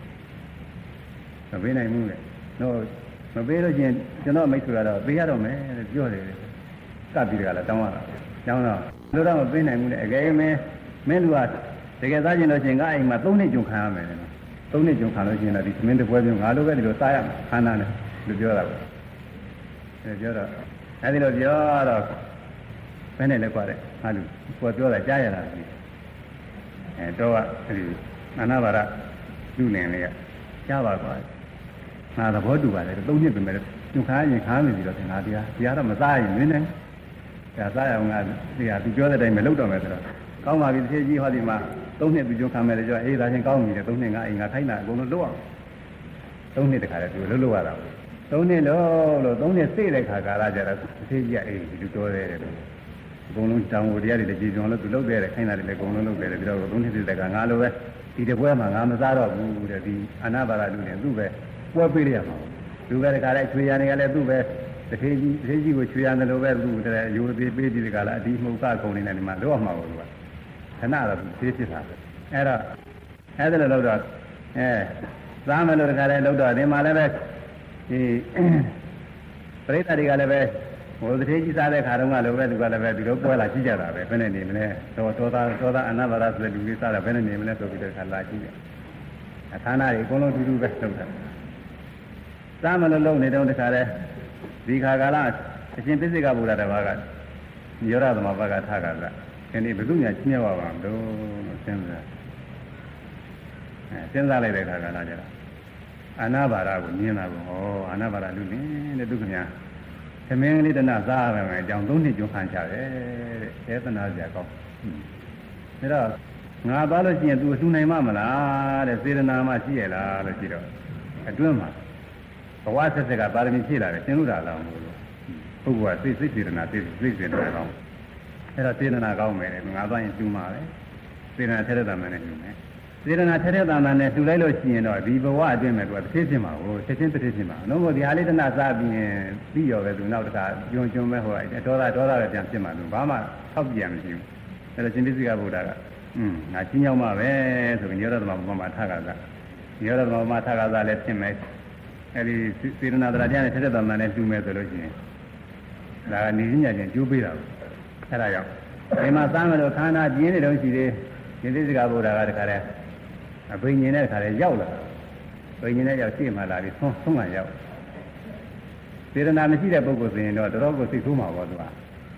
A: လေတော့မပေးလို့ချင်းကျွန်တော်မိတ်ဆွေကတော့ပေးရတော့မယ်တဲ့ပြောတယ်ကပ်ပြီးတကလားတောင်းရတာတောင်းတော့လို့တော့မပေးနိုင်ဘူးလေအကယ်မင်းလူကတကယ်စားကျင်လို့ချင်းငါအိမ်မှာ3နှစ်ကြုံခံရမယ်လေ3နှစ်ကြုံခံလို့ချင်းတော့ဒီသမင်းတစ်ပွဲပြုံးငါလိုပဲဒီလိုစားရမှာခန္ဓာနဲ့လို့ပြောတာပဲပြောတော့အဲဒီလိုပြောတော့ဘယ်နဲ့လဲกว่าတဲ့ဟာလူကိုပြောတာကြားရတာပြီတော့အဲဒီအနာဘာရလူလင်လေးကကြားပါကွာငါသဘောတူပါတယ်3နှစ်ပြင်မဲ့ညခါရင်ခါနေပြီတော့ငါတရားတော့မစားရင်နင်းနေဒါစားရအောင်ငါတရားသူပြောတဲ့အတိုင်းမလုပ်တော့မယ်ဆိုတော့ကောင်းပါပြီတစ်ချိန်ကြီးဟောဒီမှာ3နှစ်သူကြုံခံမယ်လေကြောအေးဒါချင်းကောင်းပြီလေ3နှစ်ငါအိမ်ငါခိုင်းတာအကုန်လုံးလုပ်အောင်3နှစ်တခါတည်းသူလှုပ်ရတာ3နှစ်လို့3နှစ်စိတ်တဲ့ခါကာလကြတော့တစ်ချိန်ကြီးအေးဒီလိုတော်တယ်လို့အကုန်လုံးတောင်ကိုတရားတွေလည်းကြည်ကြုံလို့သူလုပ်တယ်ခိုင်းတာတွေလည်းအကုန်လုံးလုပ်တယ်ပြီးတော့3နှစ်စိတ်တဲ့ကငါလိုပဲဒီတပွဲမှာငါမစားတော့ဘူးတဲ့ဒီအနာဘာရလူတွေသူ့ပဲပွဲပေးရမှာလူပဲတခါလဲချွေရနေကလည်းသူ့ပဲတစ်ချိန်ကြီးကိုချွေရတယ်လို့ပဲသူ့တဲ့ယူသေးပေးဒီတခါလဲအဒီမှုကကုန်နေတယ်ဒီမှာတော့မှာဘူးကွာခဏတော့သေးဖြစ်တာပဲအဲ့တော့အဲ့ဒါလည်းလို့တော့စားမယ်လို့တခါလဲလို့တော့ဒီမှာလည်းပဲဒီပရိသတ်တွေကလည်းပဲဟိုတစ်ချိန်ကြီးစားတဲ့ခါတုန်းကလည်းပဲသူကလည်းပဲဒီလိုပွဲလာကြည့်ကြတာပဲဘယ်နဲ့နေမလဲတော်သားအနာဘာရဆိုတဲ့လူကြီးစားတာဘယ်နဲ့နေမလဲဆိုပြီးတော့ခါလာကြည့်တယ်အခါနာတွေအကုန်လုံးတူတူပဲလုပ်တာစားမလို့လုပ်နေတော့တခါလဲဒီခါကာလအရှင်သစ္စေကဗုဒ္ဓတပါးကညောရသမဘာကထကကဒီနေ့ဘယ်သူညာချင်းရောက်ပါမလို့စဉ်းစားလိုက်တဲ့ခါကာလကျတော့အာနာဘာရကိုမြင်တာကိုအာနာဘာရလူလင်းတဲ့ဒုက္ခများသမင်းလေးတနာစားရမယ်အကြောင်း3နှစ်ကျွန်းခံချတယ်တဲ့သေသနာစရာကောင်းဒါတော့ငါသွားလို့ရှိရင် तू လှူနိုင်မလားတဲ့စေတနာမှရှိရလားလို့ရှိတော့အတွင်းမှာဘဝဆက်ဆက်ကပါရမီဖြည့်လာတယ်သင်လို့တာလားလို့ပုဂ္ဂိုလ်ကစိတ်စေတနာစိတ်စေတနာကောင်းအဲ့တော့စေတနာကောင်းမယ်တဲ့ငါသွားရင်လှူမှာပဲစေတနာထက်တဲ့တမန်နဲ့လှူမယ်စေတနာထက်တဲ့တမန်နဲ့လှူလိုက်လို့ရှိရင်တော့ဒီဘဝအတွင်းမှာ तू တစ်ဖြစ်မှာကိုချက်ချင်းတစ်ဖြစ်မှာလုံးဝဒီဟာလေးတနာစားပြီးရင်ပြီးရောပဲ तू နောက်တစ်ခါကျွန်းပဲဟိုဒေါသပဲပြန်ဖြစ်မှာ तू ဘာမှထောက်ပြန်မရှိဘူးအဲ့တော့ရှင်သစ္စာဗုဒ္ဓကငါချင်းရောက်မှပဲဆိုပြီးညောရသမဘာမှာထကကညောရသမဘာမှာထကကလည်းဖြစ်မယ်အဲဒီစေတနာတရားကျတဲ့ထက်တဲ့တမန်နဲ့တူမယ်ဆိုလို့ရှိရင်ဒါကနေညချင်းကျိုးပေးတာအဲ့ဒါကြောင့်ဒီမှာသားမလို့ခန္ဓာပြင်းနေတော့ရှိသေးရှင်သစ္စာဗုဒ္ဓကတခါတည်းအဘိညာဉ်နဲ့တခါတည်းရောက်လာဘိညာဉ်နဲ့ရောက်ရှေ့မှာလာပြီးဆုံးမှရောက်စေတနာမရှိတဲ့ပုဂ္ဂိုလ်ဆိုရင်တော့တော်ကိုစိတ်ဆိုးမှာပေါ့သူက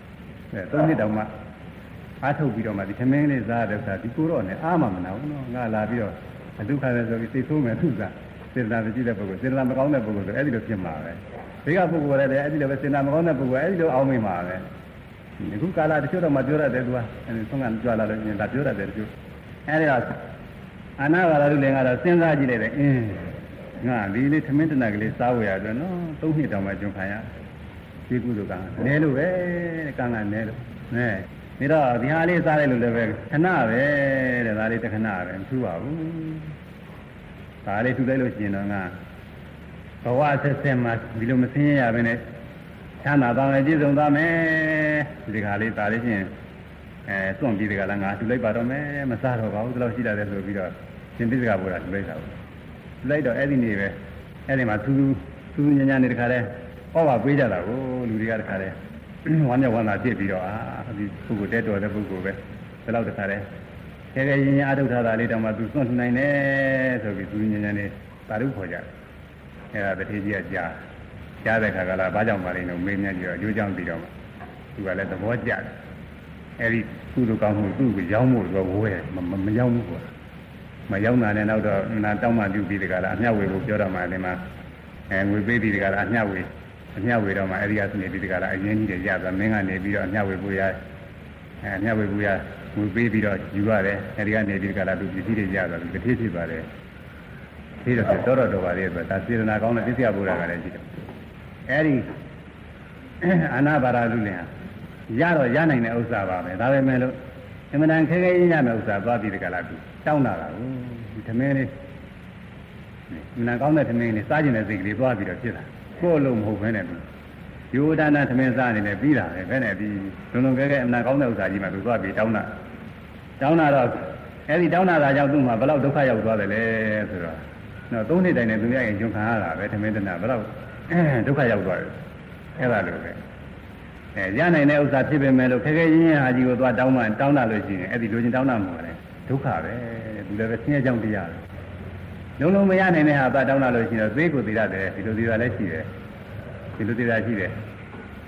A: 3နှစ်တောင်မှအားထုတ်ပြီးတော့မှဒီသမင်းလေးစားတဲ့ဥစ္စာဒီကိုတော့နဲ့အားမနာဘူးနော်ငါလာပြီးတော့အဒုက္ခလည်းဆိုပြီးသိဆိုးမယ်သူစားစေတနာမရှိတဲ့ပုဂ္ဂိုလ်စေတနာမကောင်းတဲ့ပုဂ္ဂိုလ်ဆိုအဲ့ဒီလိုဖြစ်မှာပဲဒီကပုဂ္ဂိုလ်လည်းအဲ့ဒီလိုပဲစေတနာမကောင်းတဲ့ပုဂ္ဂိုလ်အဲ့ဒီလိုအောင်းမိမှာပဲဒီခုကာလတချို့တော့မပြောရတယ်သူကအဲ့ဒီဆုံးကကြွလာလို့ညင်ဒါပြောရတယ်တချို့အဲ့ဒီတော့အနာဂါရလူလည်းကတော့စဉ်းစားကြည့်လိုက်တယ်ငါဒီလေးသမင်းတနကလေးစားဝယ်ရတယ်နော်3နှစ်တောင်မှကျွန်းခံရဒီကုသိုလ်ကနဲလို့ပဲကံကနဲလို့နဲဒါတော့ဒီဟာလေးစားလိုက်လို့လည်းပဲခဏပဲတဲ့ဒါလေးတစ်ခဏပဲမထူပါဘူးဒါလေးထူလိုက်လို့ရှိရင်တော့ငါဘဝဆက်ဆက်မှာဒီလိုမဆင်းရဲရဘဲနဲ့ချမ်းသာတောင်းလည်းပြည့်စုံသွားမယ်ဒီခါလေးဒါလေးချင်းစွန့်ပြီးဒီကလာငါထူလိုက်ပါတော့မယ်မစားတော့ပါဘူးဒီလောက်ရှိတာလေဆိုပြီးတော့ရှင်သစ္စာဘုရားထူလိုက်တာဘူးထူလိုက်တော့အဲ့ဒီနေ့ပဲအဲ့ဒီမှာသူညညာနေတခါလဲဟောပါပေးကြတာကိုလူတွေကတခါလဲဝမ်းမြောက်ဝမ်းသာဖြစ်ပြီးတော့ဒီပုဂ္ဂိုလ်တဲတော်တဲ့ပုဂ္ဂိုလ်ပဲဒီလောက်တခါလဲခဲခဲရင်ရင်အထုတ်ထားတာလေးတောင်မှသူစွန့်ထူနိုင်တယ်ဆိုပြီးသူညညာနေသာဓုခေါ်ကြတယ်အဲ့ဒါတတိကြီးကကြားတဲ့ခါကလာဘာကြောင့်ပါလိမ့်လို့မေးမြန်းကြည့်တော့ရိုးကြောင်းပြီးတော့မှသူကလည်းသဘောကျတယ်အဲ့ဒီသူ့လိုကောင်းမှုသူ့ကိုရောက်မှုတော့ဝဲမရောက်ဘူးကွာမရောက်တာနဲ့နောက်တော့နာတောင်းမှပြုပြီးတကလားအမျှဝေဖို့ပြောတော့မှလည်းမှာငွေပေးပြီးတကလားအမျှဝေတော့မှအဲ့ဒီကနေပြီးတကလားအရင်ကြီးတွေရသွားမင်းကနေပြီးတော့အမျှဝေဖို့ရအမျှဝေဖို့ရငွေပေးပြီးတော့ယူရတယ်အဲ့ဒီကနေပြီးတကလားသူပစ္စည်းတွေရသွားတယ်တစ်ဖြစ်ပါတယ်ဒီတော့တော်ပါလေဆိုဒါစေတနာကောင်းတဲ့သစ္စာဘုရားကလည်းရှိတယ်အဲ့ဒီအနာဘာရလူလင်ရတော့ရနိုင်တဲ့ဥစ္စာပါပဲဒါပဲမဲ့လို့အမှန်တန်ခဲခဲရင်းရမယ့်ဥစ္စာသွားပြီးတကလားသူတောင်းတာလားဒီသမင်းလေးနာကောင်းတဲ့သမင်းလေးစားကျင်တဲ့စိတ်ကလေးသွားပြီးတော့ဖြစ်တာကိုယ်လုံးမဟုတ်ဘဲနဲ့သူယောဒနာသမင်းစားနေတယ်ပြီးတာပဲဘဲနဲ့ဒီလုံးခဲခဲအမှန်ကောင်းတဲ့ဥစ္စာကြီးမှသူသွားပြီးတောင်းတာတော့အဲ့ဒီတောင်းတာကကြောင့်သူ့မှာဘယ်လောက်ဒုက္ခရောက်သွားတယ်လဲဆိုတော့3နှစ်တိုင်နဲ့သူရရင်ကျွန်ခံရတာပဲသမင်းတနာဘယ်လောက်ဒုက္ခရောက်သွားတယ်အဲ့ဒါလိုပဲရနိုင်တဲ့ဥစ္စာဖြစ်ပေမဲ့လို့ခဲခဲရင်းရင်းဟာကြီးကိုသွားတောင်းတာလို့ရှိရင်အဲ့ဒီလိုချင်တောင်းတာမှာလေဒုက္ခပဲသူလည်းပဲဆင်းရဲကြောင်းတရားပဲလုံးလုံးမရနိုင်တဲ့ဟာသွားတောင်းတာလို့ရှိရင်တော့သေကိုသေးရတယ်ဒီလိုသေးတာလည်းရှိတယ်ဒီလိုသေးတာရှိတယ်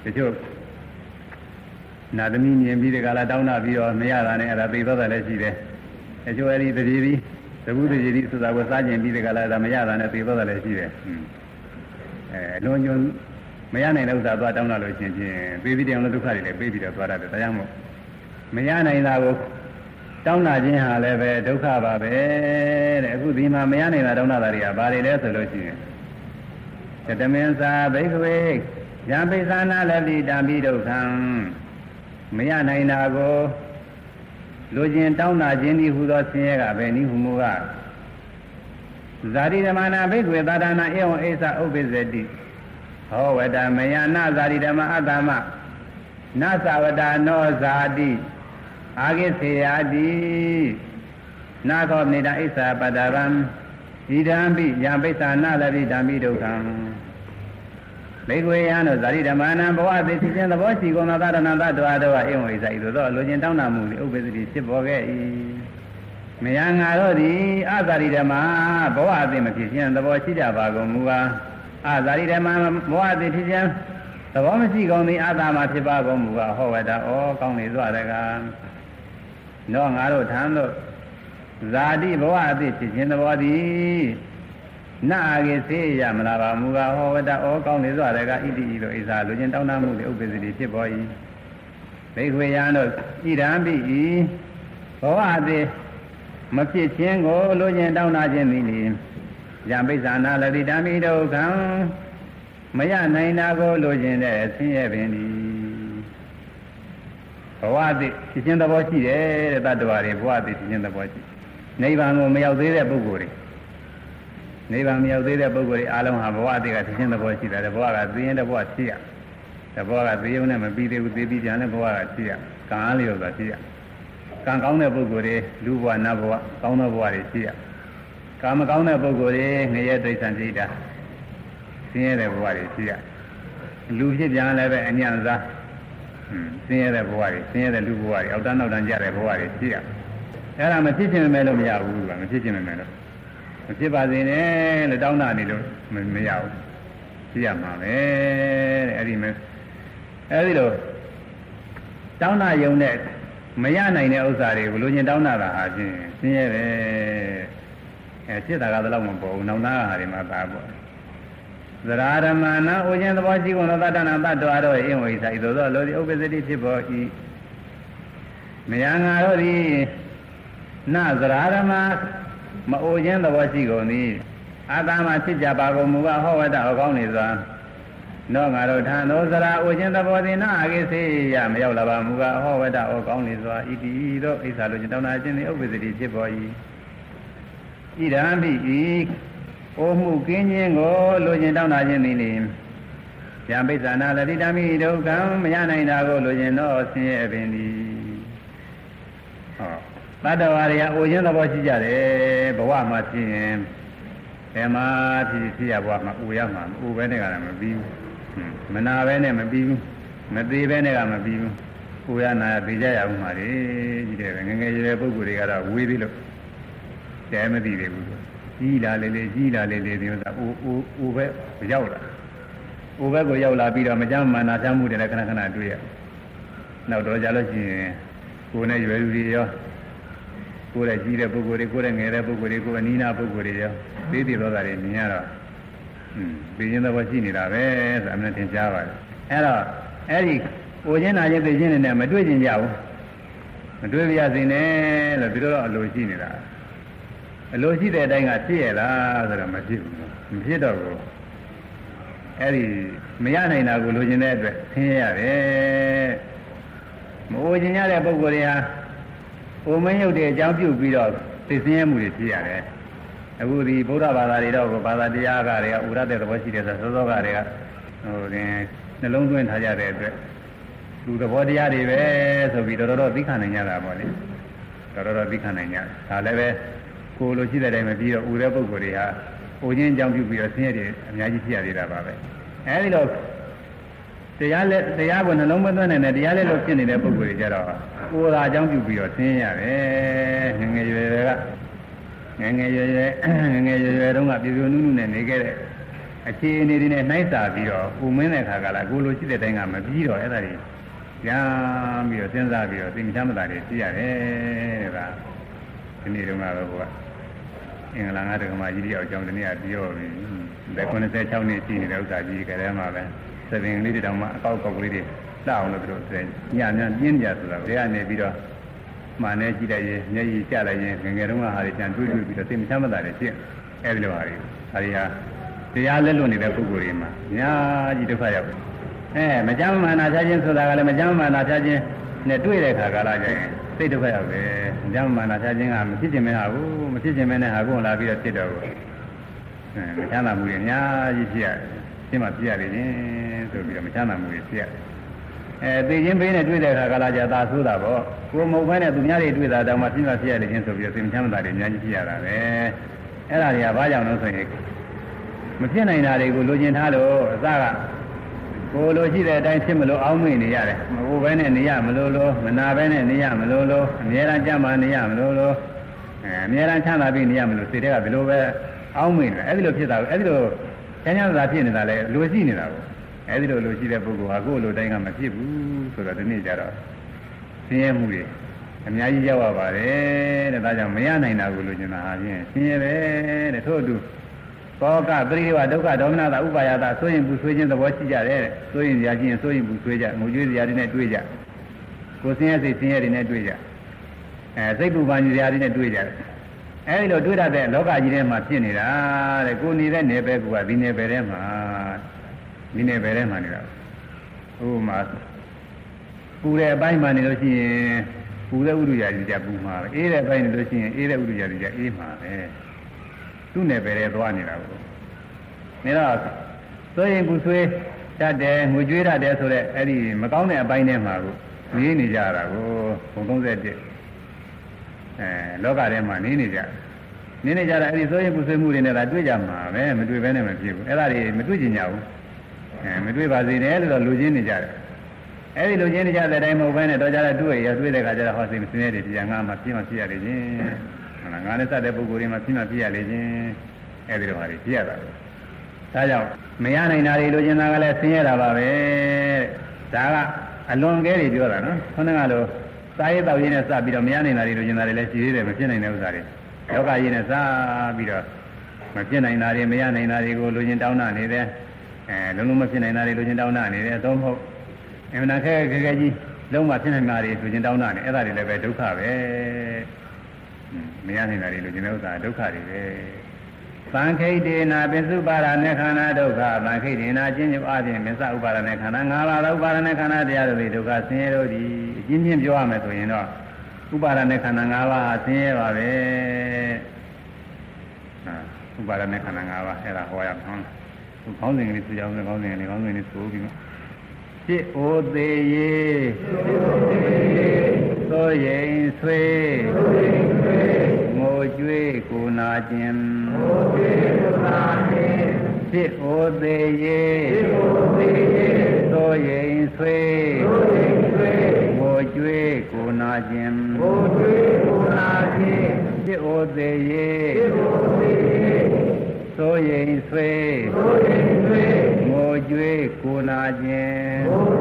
A: တချို့နာသမီးမြင်ပြီးဒီကလာတောင်းတာပြီးတော့မရတာနဲ့အဲ့ဒါသိသောတာလည်းရှိတယ်တချို့အဲ့ဒီတတိပြီးသဘုတတိတိဆိုတာကိုစားကျင်ပြီးဒီကလာဒါမရတာနဲ့သိသောတာလည်းရှိတယ်အလုံးညွန်မရနိုင်တဲ့ဥစ္စာသွားတောင်းတာလို့ရှင်ဖြင့်ပေးပြီးတဲ့ဒုက္ခတွေလည်းပေးပြီးတော့သွားရတယ်ဒါကြောင့်မို့မရနိုင်တာကိုတောင်းတာခြင်းဟာလည်းပဲဒုက္ခပါပဲတဲ့အခုဒီမှာမရနိုင်တာတောင်းတာတွေကဘာတွေလဲဆိုလို့ရှိရင်တမင်္စာဘိက္ခဝေယံပိသနာလတိတံပိဒုက္ခံမရနိုင်တာကိုလူချင်းတောင်းတာခြင်းဤဟူသောဆင်းရဲကပဲဤဟုမူကဇာတိဓမ္မနာဘိက္ခဝေသာဒနာဧဝံအိသဥပ္ပဇ္ဇတိဟောဝတမယနာဇာတိဓမ္မအတ္တမနသဝတနောဇာတိအာဂိစေယတိနာခောပဏိတအိသပတ္တဗံဣဒံပိယံပိသနာလတိဓမ္မိဒုက္ခံဘေကွေယံတို့ဇာတိဓမ္မနာဘဝသိသိချင်းသဘောရှိကုန်သောသာရဏတ္တဝါတို့ဧဝံဣသဤသို့သောလူချင်းတောင်းတမှုဥပ္ပဇ္ဇတိဖြစ်ပေါ်ခဲ့၏မယံငါတို့သည်အဇာတိဓမ္မဘဝအသိမဖြစ်ခြင်းသဘောရှိကြပါကုန်မူကားအဇာတိဓမ္မဘဝအသိဖြစ်ခြင်းသဘောမရှိကုန်သည်အတ္တမှာဖြစ်ပါကုန်မူကားဟောဝတ္တဩကောင်းလေစွာတကားတော့ငါတို့ထံတို့ဇာတိဘဝအသိဖြစ်ခြင်းသဘောသည်နာကေစေရမလားပါမူကားဟောဝတ္တဩကောင်းလေစွာတကားဣတိဤတို့ဣဇာလူချင်းတောင်းတမှုတွေဥပ္ပဇ္ဇတိဖြစ်ပေါ်၏ဘိက္ခဝေယံတို့ဣဒံပိဤဘဝအသိမဖြစ်ခြင်းကိုလူချင်းတောင်းတခြင်းသည်နိယံပိဿာနာလတိဓမ္မိဒုက္ခံမရနိုင်တာကိုလူချင်းတဲ့ဆင်းရဲပင်သည်ဘဝအသိဖြစ်ခြင်းသဘောရှိတယ်တဲ့တတ္တဝါတွေဘဝအသိဖြစ်ခြင်းသဘောရှိနိဗ္ဗာန်ကိုမရောက်သေးတဲ့ပုဂ္ဂိုလ်တွေနိဗ္ဗာန်မရောက်သေးတဲ့ပုဂ္ဂိုလ်တွေအားလုံးဟာဘဝအသိကဖြစ်ခြင်းသဘောရှိတယ်ဘဝကသိရင်တဲ့ဘဝဖြစ်ရတဲ့ဘဝကသိရုံနဲ့မပြီးသေးဘူးသိပြီးပြန်တဲ့ဘဝကဖြစ်ရကံအားလျော်စွာဖြစ်ရကံကောင်းတဲ့ပုဂ္ဂိုလ်တွေလူဘဝနတ်ဘဝကောင်းတဲ့ဘဝတွေဖြစ်ရကံမကောင်းတဲ့ပုဂ္ဂိုလ်တွေငရဲတိဋ္ဌံဖြစ်တာဆင်းရဲတဲ့ဘဝတွေဖြစ်ရလူဖြစ်ပြန်လည်းပဲအညံ့စားဆင်းရဲတဲ့ဘဝတွေဆင်းရဲတဲ့လူဘဝတွေအောက်တန်းနောက်တန်းကြတဲ့ဘဝတွေဖြစ်ရအဲ့ဒါမဖြစ်ခြင်းပဲလို့မရဘူးကမဖြစ်ခြင်းပဲလို့မဖြစ်ပါစေနဲ့လို့တောင်းတာနေလို့မရဘူးဖြစ်ရမှာပဲတဲ့အဲ့ဒီလိုတောင်းတာယုံတဲ့မရနိုင်တဲ့ဥစ္စာတွေကိုလူချင်းတောင်းတာဟာဖြင့်ဆင်းရဲတယ်ဖြစ်တာကတော့မပေါ်ဘူးနောက်သားဟာတွေမှာသာပေါ့သရဓမ္မနာဥခြင်းသဘောရှိကုန်သောတတ္တနာတ္တဝါတို့အင်းဝိသဤသို့သောလူသည်ဥပ္ပဇ္ဇတိဖြစ်ပေါ်၏မယံငါတို့သည်နသရဓမ္မမအိုခြင်းသဘောရှိကုန်သည်အာတမဖြစ်ကြပါကုန်မူကားဟောဝတ္တဟောကောင်းနေစွာနောငါတို့ထံသောသရာအိုခြင်းသဘောသည်နာအကိစေယမရောက်လာပါမူကားဟောဝတ္တဟောကောင်းနေစွာဣတိသောဣစ္ဆာလိုခြင်းတောင်းတာခြင်းသည်ဥပ္ပဇ္ဇတိဖြစ်ပေါ်၏ဣဒံပိဤအိုမှုကင်းခြင်းကိုလိုခြင်းတောင်းတာခြင်းသည်နိယံပိဿာနာလတိတမိဒုက္ခံမရနိုင်တာကိုလိုခြင်းတော့ဆင်းရဲပင်သည်ဟောတတ္တဝါတွေကအိုခြင်းသဘောရှိကြတယ်ဘဝမှာဖြစ်ရင်ဘယ်မှာဖြစ်ရဘဝမှာအိုရမှာအိုပဲနဲ့ကလည်းမပြီးဘူးမနာပဲနဲ့မပြီးဘူးမသေးပဲနဲ့ကမပြီးဘူးအိုရနာသိကြရအောင်ပါလေကြီးတယ်ငငယ်ရွယ်ပုဂ္ဂိုလ်တွေကတော့ဝေးသေးလို့တဲမသိသေးဘူးကြီးလာလေကြီးလာလေဒီဥစ္စာအိုပဲရောက်လာအိုဘက်ကိုရောက်လာပြီးတော့မကြမ်းမာနာချမ်းမှုတွေလည်းခဏခဏတွေ့ရနောက်တော့ကြလို့ရှိရင်ကိုယ်နဲ့ရွယ်လူတွေရောကိုယ်နဲ့ကြီးတဲ့ပုဂ္ဂိုလ်တွေကိုယ်နဲ့ငယ်တဲ့ပုဂ္ဂိုလ်တွေကိုယ်အနီးနာပုဂ္ဂိုလ်တွေရောသိသိသောတာတွေမြင်ရတော့ပြီးရင်တော့ရှိနေတာပဲဆိုအမှန်တင်ကြားပါတယ်အဲ့တော့အဲ့ဒီအိုခြင်းနာခြင်းသိခြင်းတွေနဲ့မတွေ့ကျင်ကြဘူးမတွေ့ပြရစေနဲ့လို့ဒီလိုတော့အလိုရှိနေတာအလိုရှိတဲ့အတိုင်းကဖြစ်ရလားဆိုတော့မဖြစ်ဘူးမဖြစ်တော့ဘူးအဲ့ဒီမရနိုင်တာကိုလိုချင်တဲ့အတွက်ဆင်းရဲရတယ်မအိုချင်ရတဲ့ပုဂ္ဂိုလ်တွေဟာအိုမင်းရုပ်တွေအကြောင်းပြုပြီးတော့သိဆင်းရဲမှုတွေဖြစ်ရတယ်အခုဒီဗုဒ္ဓဘာသာတွေတော့ဘာသာတရားကတွေကဥရတဲ့သဘောရှိတယ်ဆိုသောသောကတွေကနှလုံးသွင်းထားကြတဲ့အတွက်လူသဘောတရားတွေပဲဆိုပြီးတော်တော်သိခံနိုင်ကြတာပေါ့လေတော်တော်သိခံနိုင်ကြဒါလည်းပဲကိုလိုရှိတဲ့အတိုင်းပဲပြီးတော့ဥရတဲ့ပုဂ္ဂိုလ်တွေဟာအိုခြင်းအကြောင်းပြုပြီးတော့ဆင်းရဲတယ်အများကြီးဖြစ်ရသေးတာပါပဲအဲဒီလိုတရားကိုနှလုံးမသွင်းနိုင်တဲ့တရားလေးလို့ဖြစ်နေတဲ့ပုဂ္ဂိုလ်တွေကြတော့ကိုယ်သာအကြောင်းပြုပြီးတော့ဆင်းရဲရတယ်ငငယ်ရွယ်ရွယ်တုန်းကပြပြနုနုနဲ့နေခဲ့တဲ့အခြေအနေတွေနဲ့နှိုင်းစာပြီးတော့ပူမင်းတဲ့ခါကလာကိုလိုရှိတဲ့တိုင်းကမပြီးတော့အဲ့ဒါတွေညာပြီးတော့စဉ်းစားပြီးတော့သိမချမ်းသာတွေသိရတယ်တဲ့ဒါဒီနေ့တုန်းကတော့ကအင်္ဂလန်ကတက္ကမကြီးတယောက်အကြောင်းတနေ့ကပြောပြီး96နှစ်ရှိနေတဲ့ဥစ္စာကြီးကလည်းမှပဲသဘင်လေးတွေတောင်မှအကောက်ကလေးတွေလှအောင်လို့သူတို့ညညပြင်းကြဆိုတာဘယ်ကနေပြီးတော့မှန်နေကြည့်လိုက်ရင်မျက်ရည်ကျလိုက်ရင်ငငယ်တုန်းကဟာတွေကြံတွေးပြီးတော့သိမချမ်းသာတွေဖြစ်အဲဒီလိုဟာတွေတရားလက်လွတ်နေတဲ့ပုဂ္ဂိုလ်တွေမှာညာကြီးဒုက္ခရောက်မကြမ်းမာနာချခြင်းဆိုတာကလည်းမကြမ်းမာနာချခြင်းနဲ့တွေ့တဲ့ခါကလာကြရင်စိတ်ဒုက္ခရောက်တယ်မကြမ်းမာနာချခြင်းကမဖြစ်ခြင်းမဟာဘူးမဖြစ်ခြင်းမဲနဲ့ဟာကိုလာပြီးတော့ဖြစ်တော့ဘူးမချမ်းသာမှုတွေအများကြီးဖြစ်ရတယ်ရှင်းမှဖြစ်ရတယ်ဆိုပြီးတော့မချမ်းသာမှုတွေဖြစ်ရတယ်သိချင်းဘေးနဲ့တွေ့တဲ့ခါကလာကြသာဆိုးတာပေါ့ကိုမဟုတ်ဘဲနဲ့သူများတွေတွေ့တာတောင်မှရှင်းမှဖြစ်ရတယ်ချင်းဆိုပြီးတော့သိမချမ်းသာတွေအများကြီးဖြစ်ရတာပဲအဲ့ဒါတွေကဘာကြောင့်လဲဆိုရင်မဖြစ်နိုင်တာတွေကိုလိုချင်ထားလို့အစကကိုလိုရှိတဲ့အတိုင်းဖြစ်မလို့အောင်းမိနေရတယ်မဟုတ်ဘဲနဲ့နေရမလို့လို့မနာဘဲနဲ့နေရမလို့လို့အများအားကြမ်းမှနေရမလို့လို့အများအားချမ်းသာပြီးနေရမလို့စိတ်တွေကဘယ်လိုပဲအောင်းမိနေအဲ့ဒီလိုဖြစ်တာအဲ့ဒီလိုချမ်းသာဖြစ်နေတာလေလိုရှိနေတာပေါ့အဲ့ဒီလိုရှိတဲ့ပုဂ္ဂိုလ်ဟာကိုယ်လိုတိုင်းကမဖြစ်ဘူးဆိုတော့ဒီနေ့ကျတော့ဆင်းရဲမှုတွေအများကြီးရောက်ရပါတယ်တဲ့ဒါကြောင့်မရနိုင်တာကိုလိုချင်တာဟာဖြင့်ဆင်းရဲပဲတဲ့ထို့အတူသောကပရိဝဒုက္ခဒေါမနတာဥပါယတာဆိုရင်ဘူးဆွေးခြင်းသဘောရှိကြတယ်ဆိုရင်ကြာချင်းဆိုရင်ဘူးဆွေးကြငိုကြွေးစရာတွေနဲ့တွေ့ကြကိုယ်ဆင်းရဲစိတ်ဆင်းရဲတွေနဲ့တွေ့ကြစိတ်ပူပန်စရာတွေနဲ့တွေ့ကြအဲဒီလိုတွေ့ရတဲ့လောကကြီးထဲမှာဖြစ်နေတာတဲ့ကိုနေတဲ့နယ်ပယ်ကဒီနယ်ပယ်ထဲမှာနေတာဥပမာပူတဲ့အပိုင်းမှာနေလို့ရှိရင်ပူတဲ့ဥဒ္ဒရာကြီးကြပူမှာပဲအေးတဲ့အပိုင်းနေလို့ရှိရင်အေးတဲ့ဥဒ္ဒရာကြီးကြအေးမှာပဲသူ့နယ်ပယ်ထဲသွားနေတာကိုနေတော့ဆိုရင်ဘူးဆွေးတတ်တယ်ငွေကြွေးတတ်တယ်ဆိုတော့အဲ့ဒီမကောင်းတဲ့အပိုင်းထဲမှာကိုနေနေကြတာကိုဘုံ31လောကထဲမှာနေနေကြတာအဲ့ဒီဆိုရင်ဘူးဆွေးမှုတွေနဲ့သာတွေ့ကြမှာပဲမတွေ့ဘဲနဲ့မဖြစ်ဘူးအဲ့ဒါတွေမတွေ့ကြညာဘူးမတွေ့ပါစေနဲ့လို့တော့လူချင်းနေကြတယ်အဲ့ဒီလူချင်းနေကြတဲ့အတိုင်းမဟုတ်ဘဲနဲ့တော့ကြတော့တွေ့တဲ့ခါကျတော့ဟောစိတ်မစင်းရဲတွေပြန်ငါမှပြင်းမှဖြစ်ရလေချင်းငါနဲ့စတဲ့ပုဂ္ဂိုလ်တွေမှာပြင်းမှဖြစ်ရလေချင်းအဲ့ဒီလိုဟာတွေဖြစ်ရတာပဲဒါကြောင့်မရနိုင်တာတွေလူချင်းသားကလည်းဆင်းရဲတာပါပဲဒါကအလွန်ကဲတွေပြောတာနော်ခေါင်းကလို့စားရတော့ရင်းနဲ့စပြီးတော့မရနိုင်တာတွေလူချင်းသားတွေလည်းရှိသေးတယ်မဖြစ်နိုင်တဲ့ဥစ္စာတွေလောကကြီးနဲ့စပြီးတော့မဖြစ်နိုင်တာတွေမရနိုင်တာတွေကိုလူချင်းတောင်းတနေတယ်လုံးလုံးမဖြစ်နိုင်တာတွေလူချင်းတောင်းတနေတယ်သို့မဟုတ်အမှန်ခဲကြီးလုံးဝဖြစ်နိုင်တာတွေလူချင်းတောင်းတနေအဲ့ဒါတွေလည်းပဲဒုက္ခပဲမရနိုင်တာတွေလူချင်းတဲ့ဥစ္စာဒုက္ခတွေပဲသံခိတ်ဒေနာပိစုပါရณะခန္ဓာဒုက္ခသံခိတ်ဒေနာအချင်းချင်းအပြင်မစ္စဥပါရณะခန္ဓာ၅ပါးသောဥပါရณะခန္ဓာတရားတို့ဒုက္ခဆင်းရဲတို့ဒီအချင်းချင်းပြောရမယ်ဆိုရင်တော့ဥပါရณะခန္ဓာ၅ပါးဆင်းရဲပါပဲဥပါရณะခန္ဓာ၅ပါးအဲ့ဒါဟောရမှာခေါင်းစဉ်ကလေးဆိုကြအောင်ခေါင်းစဉ်ကလေးဆိုပြီးမှจิตโอเตเยသောရင်ဆွေငိုကြွေးကိုနာခြင်းจิตโอเตเยသောရင်ဆွေငိုကြွေးကိုနာခြင်းจิตโอเตเยသောရင်ဆွေငိုကြွေးကိုနာခြင်း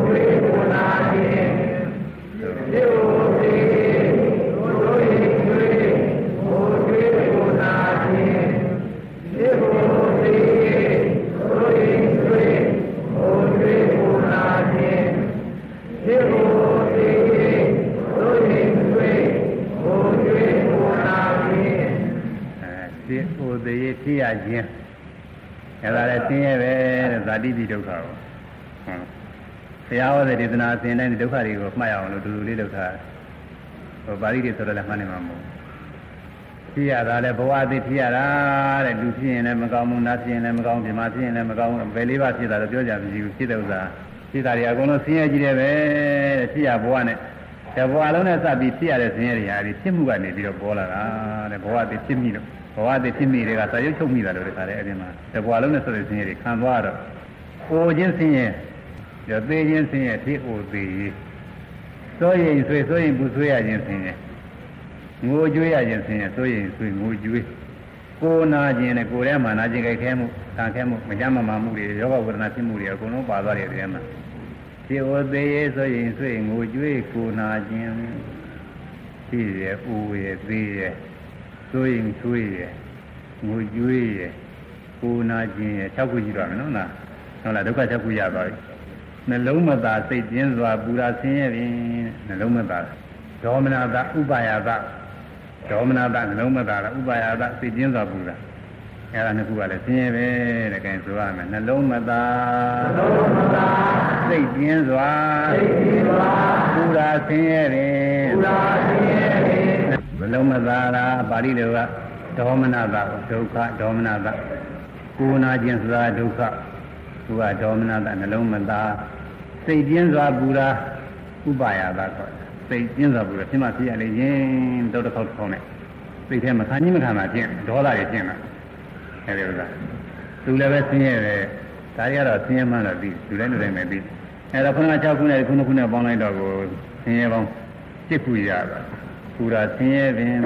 A: သေဝသေသောရင်ဆွေငိုကြွေးကိုနာခြင်းသေဝသေသောရင်ဆွေငိုကြွေးကိုနာခြင်းသေဝသေသောရင်ဆွေငိုကြွေးကိုနာခြင်းသေဝသေဖြစ်ရခြင်းအဲ့ဒါလည်းဆင်းရဲပဲတဲ့ဇာတိတိဒုက္ခကိုဘုရားဟောတဲ့ဒေသနာအစဉ်တိုင်းဒုက္ခတွေကိုမှတ်ရအောင်လို့တူတူလေးဒုက္ခဟိုပါဠိတွေဆိုတော့လည်းမှတ်နေမှာမဟုတ်ဖြစ်ရတာလည်းဘဝအသိဖြစ်ရတာတဲ့လူဖြစ်ရင်လည်းမကောင်းဘူးနတ်ဖြစ်ရင်လည်းမကောင်းပြမဖြစ်ရင်လည်းမကောင်းဘယ်လေးပါဖြစ်တာတော့ပြောကြမရှိဘူးဖြစ်တဲ့ဥစ္စာဖြစ်တာတွေအကုန်လုံးဆင်းရဲကြီးတယ်ပဲတဲ့ဖြစ်ရဘဝနဲ့တဘဝလုံးနဲ့စပ်ပြီးဖြစ်ရတဲ့ဆင်းရဲတွေဟာဒီဖြစ်မှုကနေပြီးတော့ပေါ်လာတာတဲ့ဘဝအသိဖြစ်မိလို့ဘဝတည်ဖြစ်မိတွေကစာရုပ်ချုပ်မိတာလို့တခါတည်းအဲ့ဒီမှာတဘွားလုံးနဲ့ဆိုတဲ့ဆင်းရဲတွေခံသွားတော့အိုခြင်းဆင်းရဲရောသေးခြင်းဆင်းရဲဖြစ်အိုသေးစိုးရင်ဆွေစိုးရင်ပူဆွေးရခြင်းဆင်းရဲငိုကြွေးရခြင်းဆင်းရဲစိုးရင်ဆွေငိုကြွေးကိုနာခြင်းနဲ့ကိုယ်ထဲမှာနာခြင်းကြိုက်ခဲမှုတန်ခဲမှုမကြမ်းမမာမှုတွေယောဂဝေဒနာဖြစ်မှုတွေအကုန်လုံးပါသွားတယ်ဒီထဲမှာဒီဝသေးရေးဆိုရင်ဆွေငိုကြွေးကိုနာခြင်းဖြစ်ရဦးရသေးရဆိုရင်ဆွေးရငိုကြွေးရကိုနာခြင်းရ6ခုရှိတော့မယ်နော်ဟုတ်လားဒုက္ခ6ခုရသွားပြီနှလုံးမသာစိတ်ကျဉ်စွာပူရာဆင်းရဲပြီနှလုံးမသာဒေါမနတာဥပါယတာဒေါမနတာနှလုံးမသာလားဥပါယတာစိတ်ကျဉ်စွာပူရာအဲ့ဒါနှစ်ခုကလည်းဆင်းရဲပဲတဲ့ကဲဆိုရမယ်နှလုံးမသာစိတ်ကျဉ်စွာပူရာဆင်းရဲပြီနှလုံးမသာလားပါဠိတော်ကဒေါမနတာဒုက္ခဒေါမနတာကိုနာခြင်းစွာဒုက္ခသူကဒေါမနတာနှလုံးမသာစိတ်ကျဉ်စွာပူရာဥပါယတာဆိုစိတ်ကျဉ်စွာပူရာဖြစ်မှဖြစ်ရလေရင်တော့တစ်ခေါက်တစ်ခေါက်နဲ့စိတ်ထဲမှာခံကြီးမခံတာဖြစ်ဒေါသတွေဖြစ်လာအဲဒီဥစ္စာသူလည်းပဲဆင်းရဲတယ်ဒါရီကတော့ဆင်းရဲမှတော့ပြီးသူလည်းလူတိုင်းပဲပြီးအဲတော့ခုနက6ခုနဲ့ခုနှစ်ခုနဲ့ပေါင်းလိုက်တော့ကိုဆင်းရဲပေါင်း7ခုရတာပူရာဆင်းရဲပင်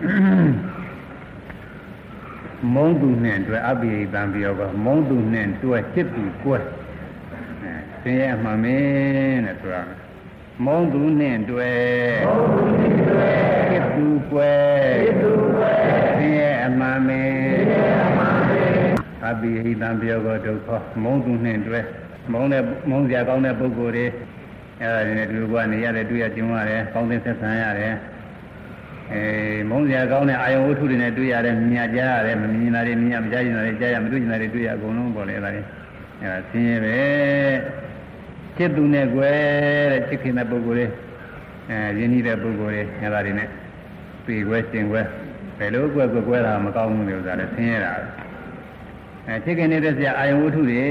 A: မုံသူနဲ့တွေ့အပိယတံပြောကမုံသူနဲ့တွေ့จิตသူကွဲဆင်းရဲအမှန်မင်းတဲ့ဆိုတာမုံသူနဲ့တွေ့จิตသူကွဲဆင်းရဲအမှန်မင်းအပိယတံပြောကဒုက္ခမုံသူနဲ့တွေ့မုံစရာကောင်းတဲ့ပုဂ္ဂိုလ်တွေအဲ့ဒါတွေနဲ့ဒီလိုကနေရတယ်တွေ့ရကျုံရတယ်ကောင်းတဲ့ဆက်ဆံရတယ်မုန်းစရာကောင်းတဲ့အာယုံဝတ္ထုတွေနဲ့တွေ့ရတယ်မြင်ကြရတယ်မမြင်တာတွေမြင်ရမကြားရင်တွေကြားရမတွေ့ရင်တွေတွေ့ရအကုန်လုံးပေါ်လေအဲ့ဒါတွေဆင်းရဲပဲจิตသူနဲ့ကွယ်တဲ့ချစ်ခင်တဲ့ပုဂ္ဂိုလ်တွေရင်းနှီးတဲ့ပုဂ္ဂိုလ်တွေအဲ့ဒါတွေနဲ့ပြေကွယ်ရှင်ကွယ်ဘယ်လိုကွယ်တာမကောင်းဘူးလို့ဆိုတာလဲဆင်းရဲတာချစ်ခင်နေတဲ့ဆရာအာယုံဝတ္ထုတွေ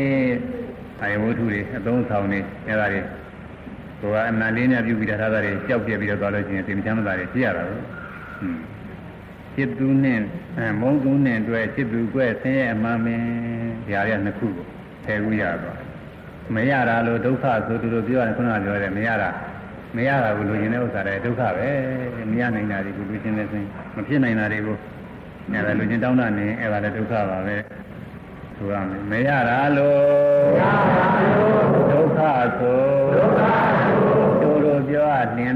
A: အသုံးဆောင်နေအဲ့ဒါတွေကိုကအမှန်လေးနဲ့ပြုပြီးထားတာတွေကြောက်ပြပြီးတော့သွားလို့ရှိရင်သိမချမ်းသာတွေဖြစ်ရတာလို့จิตသူနဲ့မုံသူနဲ့တွေ့จิตသူကွဲဆင်းရဲအမှန်မင်းဒီဟာတွေကနှစ်ခုကိုဆယ်ခုရသွားမရတာလို့ဒုက္ခဆိုသူတို့ပြောရတယ်ခုနကပြောတယ်မရတာကိုလူကျင်တဲ့ဥစ္စာတွေဒုက္ခပဲမရနိုင်တာတွေကိုလူကျင်တဲ့ဆိုမဖြစ်နိုင်တာတွေကိုအဲ့ဒါလူကျင်တောင်းတနေအဲ့ဒါလည်းဒုက္ခပါပဲဆိုရမယ်မရတာလို့ဒုက္ခဆိုတို့ပြောအနှင်း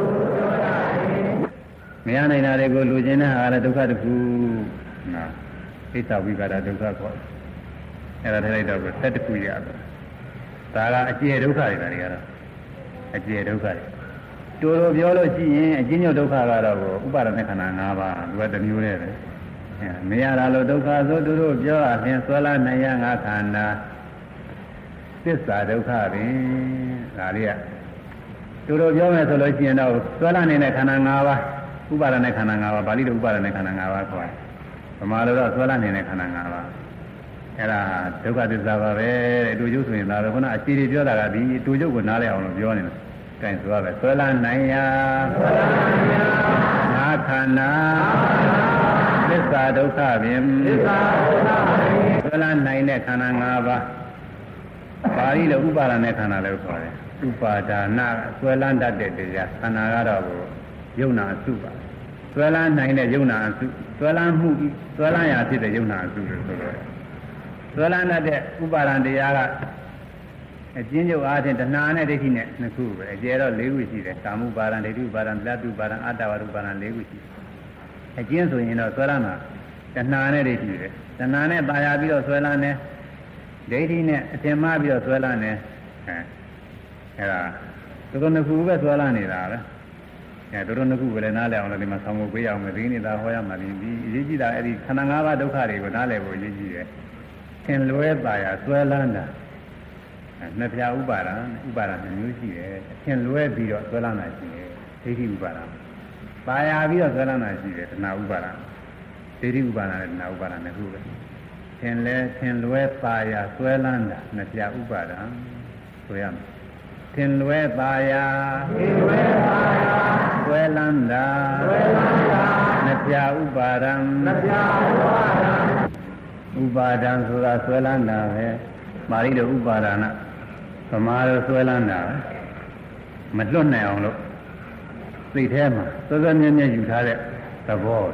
A: မရနိုင်တာတွေကိုလူကျင်တဲ့ဟာလည်းဒုက္ခတစ်ခုနော်သိသဝိပါဒဒုက္ခခေါ်အဲ့ဒါထည့်လိုက်တော့ဆက်တစ်ခုရတယ်ဒါကအကျယ်ဒုက္ခတွေဒါတွေကတော့အကျယ်ဒုက္ခတွေတို့ပြောလို့ရှိရင်အကျဉ်းချုပ်ဒုက္ခကတော့ဥပါဒณะခန္ဓာ၅ပါးသူကတစ်မျိုးတည်းပဲမရတာလို့ဒုက္ခဆိုသူတို့ပြောအပြင်ဆွဲလာနိုင်ရငါခန္ဓာသစ္စာဒုက္ခပင်ဒါလေးကတို့ပြောမယ်ဆိုလို့ရှိရင်တော့ဆွဲလာနေတဲ့ခန္ဓာ၅ပါးဥပါဒณะခန္ဓာ၅ပါးပါဠိလိုဥပါဒณะခန္ဓာ၅ပါးခေါ်တယ်ဗမာလိုတော့ဆွဲလာနေတဲ့ခန္ဓာ၅ပါးအဲ့ဒါဒုက္ခသစ္စာပါပဲတဲ့တူကျုပ်ဆိုရင်ဒါပဲခုနအခြေတွေပြောတာကဒီတူကျုပ်ကိုနားလည်အောင်လို့ပြောနေတယ်။အဲဒါဆိုရပဲဆွဲလာနိုင်ရာငါခန္ဓာသစ္စာဒုက္ခပင်ဆွဲလာနိုင်တဲ့ခန္ဓာ၅ပါးပါဠိလိုဥပါဒณะခန္ဓာလို့ခေါ်တယ်။ဥပါဒါနဆွဲလာတတ်တဲ့တရားခန္ဓာကတော့ယုံနာအစုပါဆွဲလာနိုင်တဲ့ယုံနာအစုဆွဲလာမှုဆွဲလာရဖြစ်တဲ့ယုံနာအစုလို့ဆိုတော့ဆွဲလာတဲ့ဥပါဒံတရားကအကျဉ်းချုပ်အားဖြင့်တဏှာနဲ့ဒိဋ္ဌိနဲ့နှစ်ခုပဲအကျယ်တော့၄ခုရှိတယ်ကာမဥပါဒံဒိဋ္ဌိဥပါဒံသလတုပါဒံအတ္တဝရဥပါဒံ၄ခုရှိတယ်အကျဉ်းဆိုရင်တော့ဆွဲလာတာတဏှာနဲ့ဒိဋ္ဌိပဲတဏှာနဲ့ပါရပြီးတော့ဆွဲလာတယ်ဒိဋ္ဌိနဲ့အထင်မှားပြီးတော့ဆွဲလာတယ်အဲဒါတို့နှစ်ခုပဲဆွဲလာနေတာပဲတို့နှစ်ခုပဲလည်းနားလည်အောင်လို့ဒီမှာဆောင်းဖို့ပေးရအောင်မယ်ဒီနေ့သာဟောရမှာဒီအရေးကြီးတာအဲ့ဒီခန္ဓာ၅ပါးဒုက္ခတွေကိုနားလည်ဖို့အရေးကြီးတယ်သင်လွဲပါရဆွဲလန်းတာနှစ်ပြားဥပါဒံမျိုးရှိတယ်သင်လွဲပြီးတော့ဆွဲလန်းတာရှိတယ်ဒိဋ္ဌိဥပါဒံပါရပြီးတော့ဆွဲလန်းတာရှိတယ်တဏှာဥပါဒံဒိဋ္ဌိဥပါဒံနဲ့တဏှာဥပါဒံနှစ်ခုပဲသင်လွဲပါရဆွဲလန်းတာနှစ်ပြားဥပါဒံဆိုရမယ်သင်လွဲပါရဆွဲလန်းတာနှစ်ပြားဥပါဒံဥပါဒံဆိုတာဆွဲလန်းတာပဲပါဠိလိုဥပါဒနာဗမာလိုဆွဲလန်းတာမလွတ်နိုင်အောင်လို့စိတ်ထဲမှာစောစောမြဲမြဲယူထားတဲ့သဘော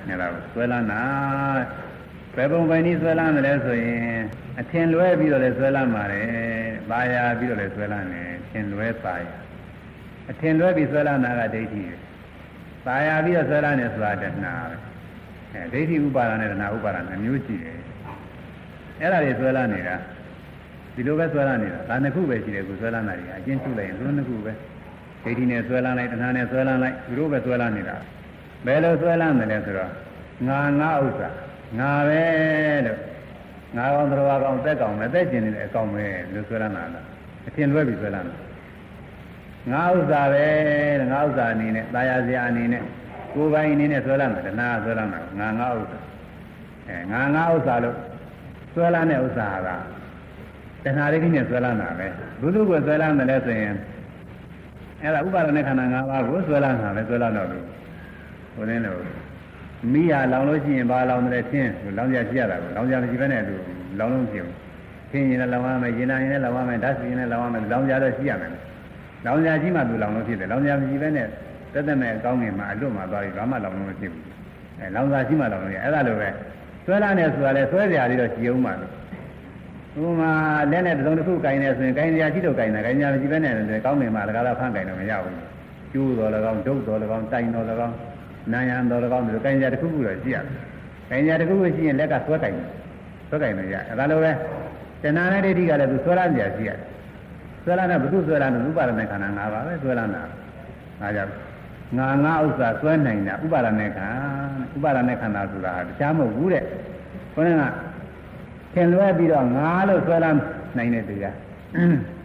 A: အဲ့ဒါဆွဲလန်းတာဘယ်ပုံပဲနည်းဆွဲလန်းတယ်လဲဆိုရင်အထင်လွဲပြီးတော့လည်းဆွဲလန်းပါတယ်ပါရပြီးတော့လည်းဆွဲလန်းတယ်ထင်လွဲပါရအထင်လွဲပြီးဆွဲလန်းတာကဒိဋ္ဌိပါရပြီးတော့ဆွဲလန်းတယ်ဆိုတာတဏှာပဲဒိဋ္ဌိဥပါဒနဲ့တဏှာဥပါဒနဲ့မျိုးရှိတယ်အဲ့ဒါတွေဆွဲလန်းနေတာဒီလိုပဲဆွဲလန်းနေတာဒါနှစ်ခုပဲရှိတယ်ကိုဆွဲလန်းတာတွေအကျဉ်းချုပ်လိုက်ရင်သူတို့နှစ်ခုပဲဒိဋ္ဌိနဲ့ဆွဲလန်းလိုက်တဏှာနဲ့ဆွဲလန်းလိုက်သူတို့ပဲဆွဲလန်းနေတာဘယ်လိုဆွဲလန်းတယ်လဲဆိုတော့ငါဥစ္စာငါပဲလို့ငါကောင်တော်ကောင်သက်ကောင်မသက်ကျင်နေတဲ့အကောင်ပဲလို့ဆွဲလန်းတာလားအထင်လွဲပြီးဆွဲလန်းတာငါဥစ္စာပဲတဲ့ငါဥစ္စာအနေနဲ့ตายရစရာအနေနဲ့ကိုယ်ပိုင်အနေနဲ့ဆွဲလန်းတယ်တဏှာဆွဲလန်းတာငါဥစ္စာငါဥစ္စာလို့ဆွဲလန်းတဲ့ဥစ္စာကတဏှာဒိဋ္ဌိနဲ့ဆွဲလန်းတာပဲဘုသူကဆွဲလန်းတယ်လဲဆိုရင်အဲ့ဒါဥပါဒနဲ့ခန္ဓာ၅ပါးကိုဆွဲလန်းတာပဲဆွဲလန်းတော့လို့ဟိုတင်းလို့မိရလောင်လို့ရှိရင်ဘာလောင်တယ်ချင်းလောင်ကြရှိရတာကိုလောင်ကြမရှိဘဲနဲ့သူလောင်လို့ဖြစ်ဘူးချင်းရင်လည်းလောင်ရမယ်ရင်နာရင်လည်းလောင်ရမယ်ဓာတ်စီရင်လည်းလောင်ရမယ်လောင်ကြတော့ရှိရမယ်လောင်ကြရှိမှသူလောင်လို့ဖြစ်တယ်လောင်ကြမရှိဘဲနဲ့တက်တက်မဲ့အကောင်းငင်မှာအလွတ်မှာသွားပြီးဘာမှလောင်လို့မဖြစ်ဘူးလောင်စာရှိမှလောင်လို့ရအဲ့ဒါလိုပဲဆွဲလန်းနေဆိုတာလဲဆွဲကြရလေးတော့ကြည်အောင်ပါလို့ဥမာလက်နဲ့တစ်စုံတစ်ခုကင်နေဆိုရင်ကင်ကြရှိတော့ကင်တာကင်ကြမရှိဘဲနဲ့ကောင်းငင်မှာလကားတော့ဖမ်းကင်တော့မရဘူးကျိုးတော်လည်းကောင်းဒုတ်တော်လည်းကောင်းတိုင်တော်လည်းကောင်းနာယံတော်လည်းကောင်းဒီလိုကင်ကြတစ်ခုခုတော့ရှိရတယ်ကင်ကြတစ်ခုခုရှိရင်လက်ကဆွဲကင်လို့ရအဲ့ဒါလိုပဲတဏှာနဲ့ဒိဋ္ဌိကလည်းသူဆွဲလန်းကြရှိရတယ်ဆွဲလန်းတဲ့ဘုသူဆွဲလန်းတဲ့ဥပါဒနဲ့ခန္ဓာ၅ပါးပဲဆွဲလန်းတာဒါကြောင့်ငါဥစ္စာဆွဲနိုင်တာဥပါဒနဲ့ခန္ဓာဆိုတာတခြားမဟုတ်ဘူးတဲ့ခေါင်းကထင်လွဲပြီးတော့ငါလို့ဆွဲလန်းနိုင်တဲ့တရား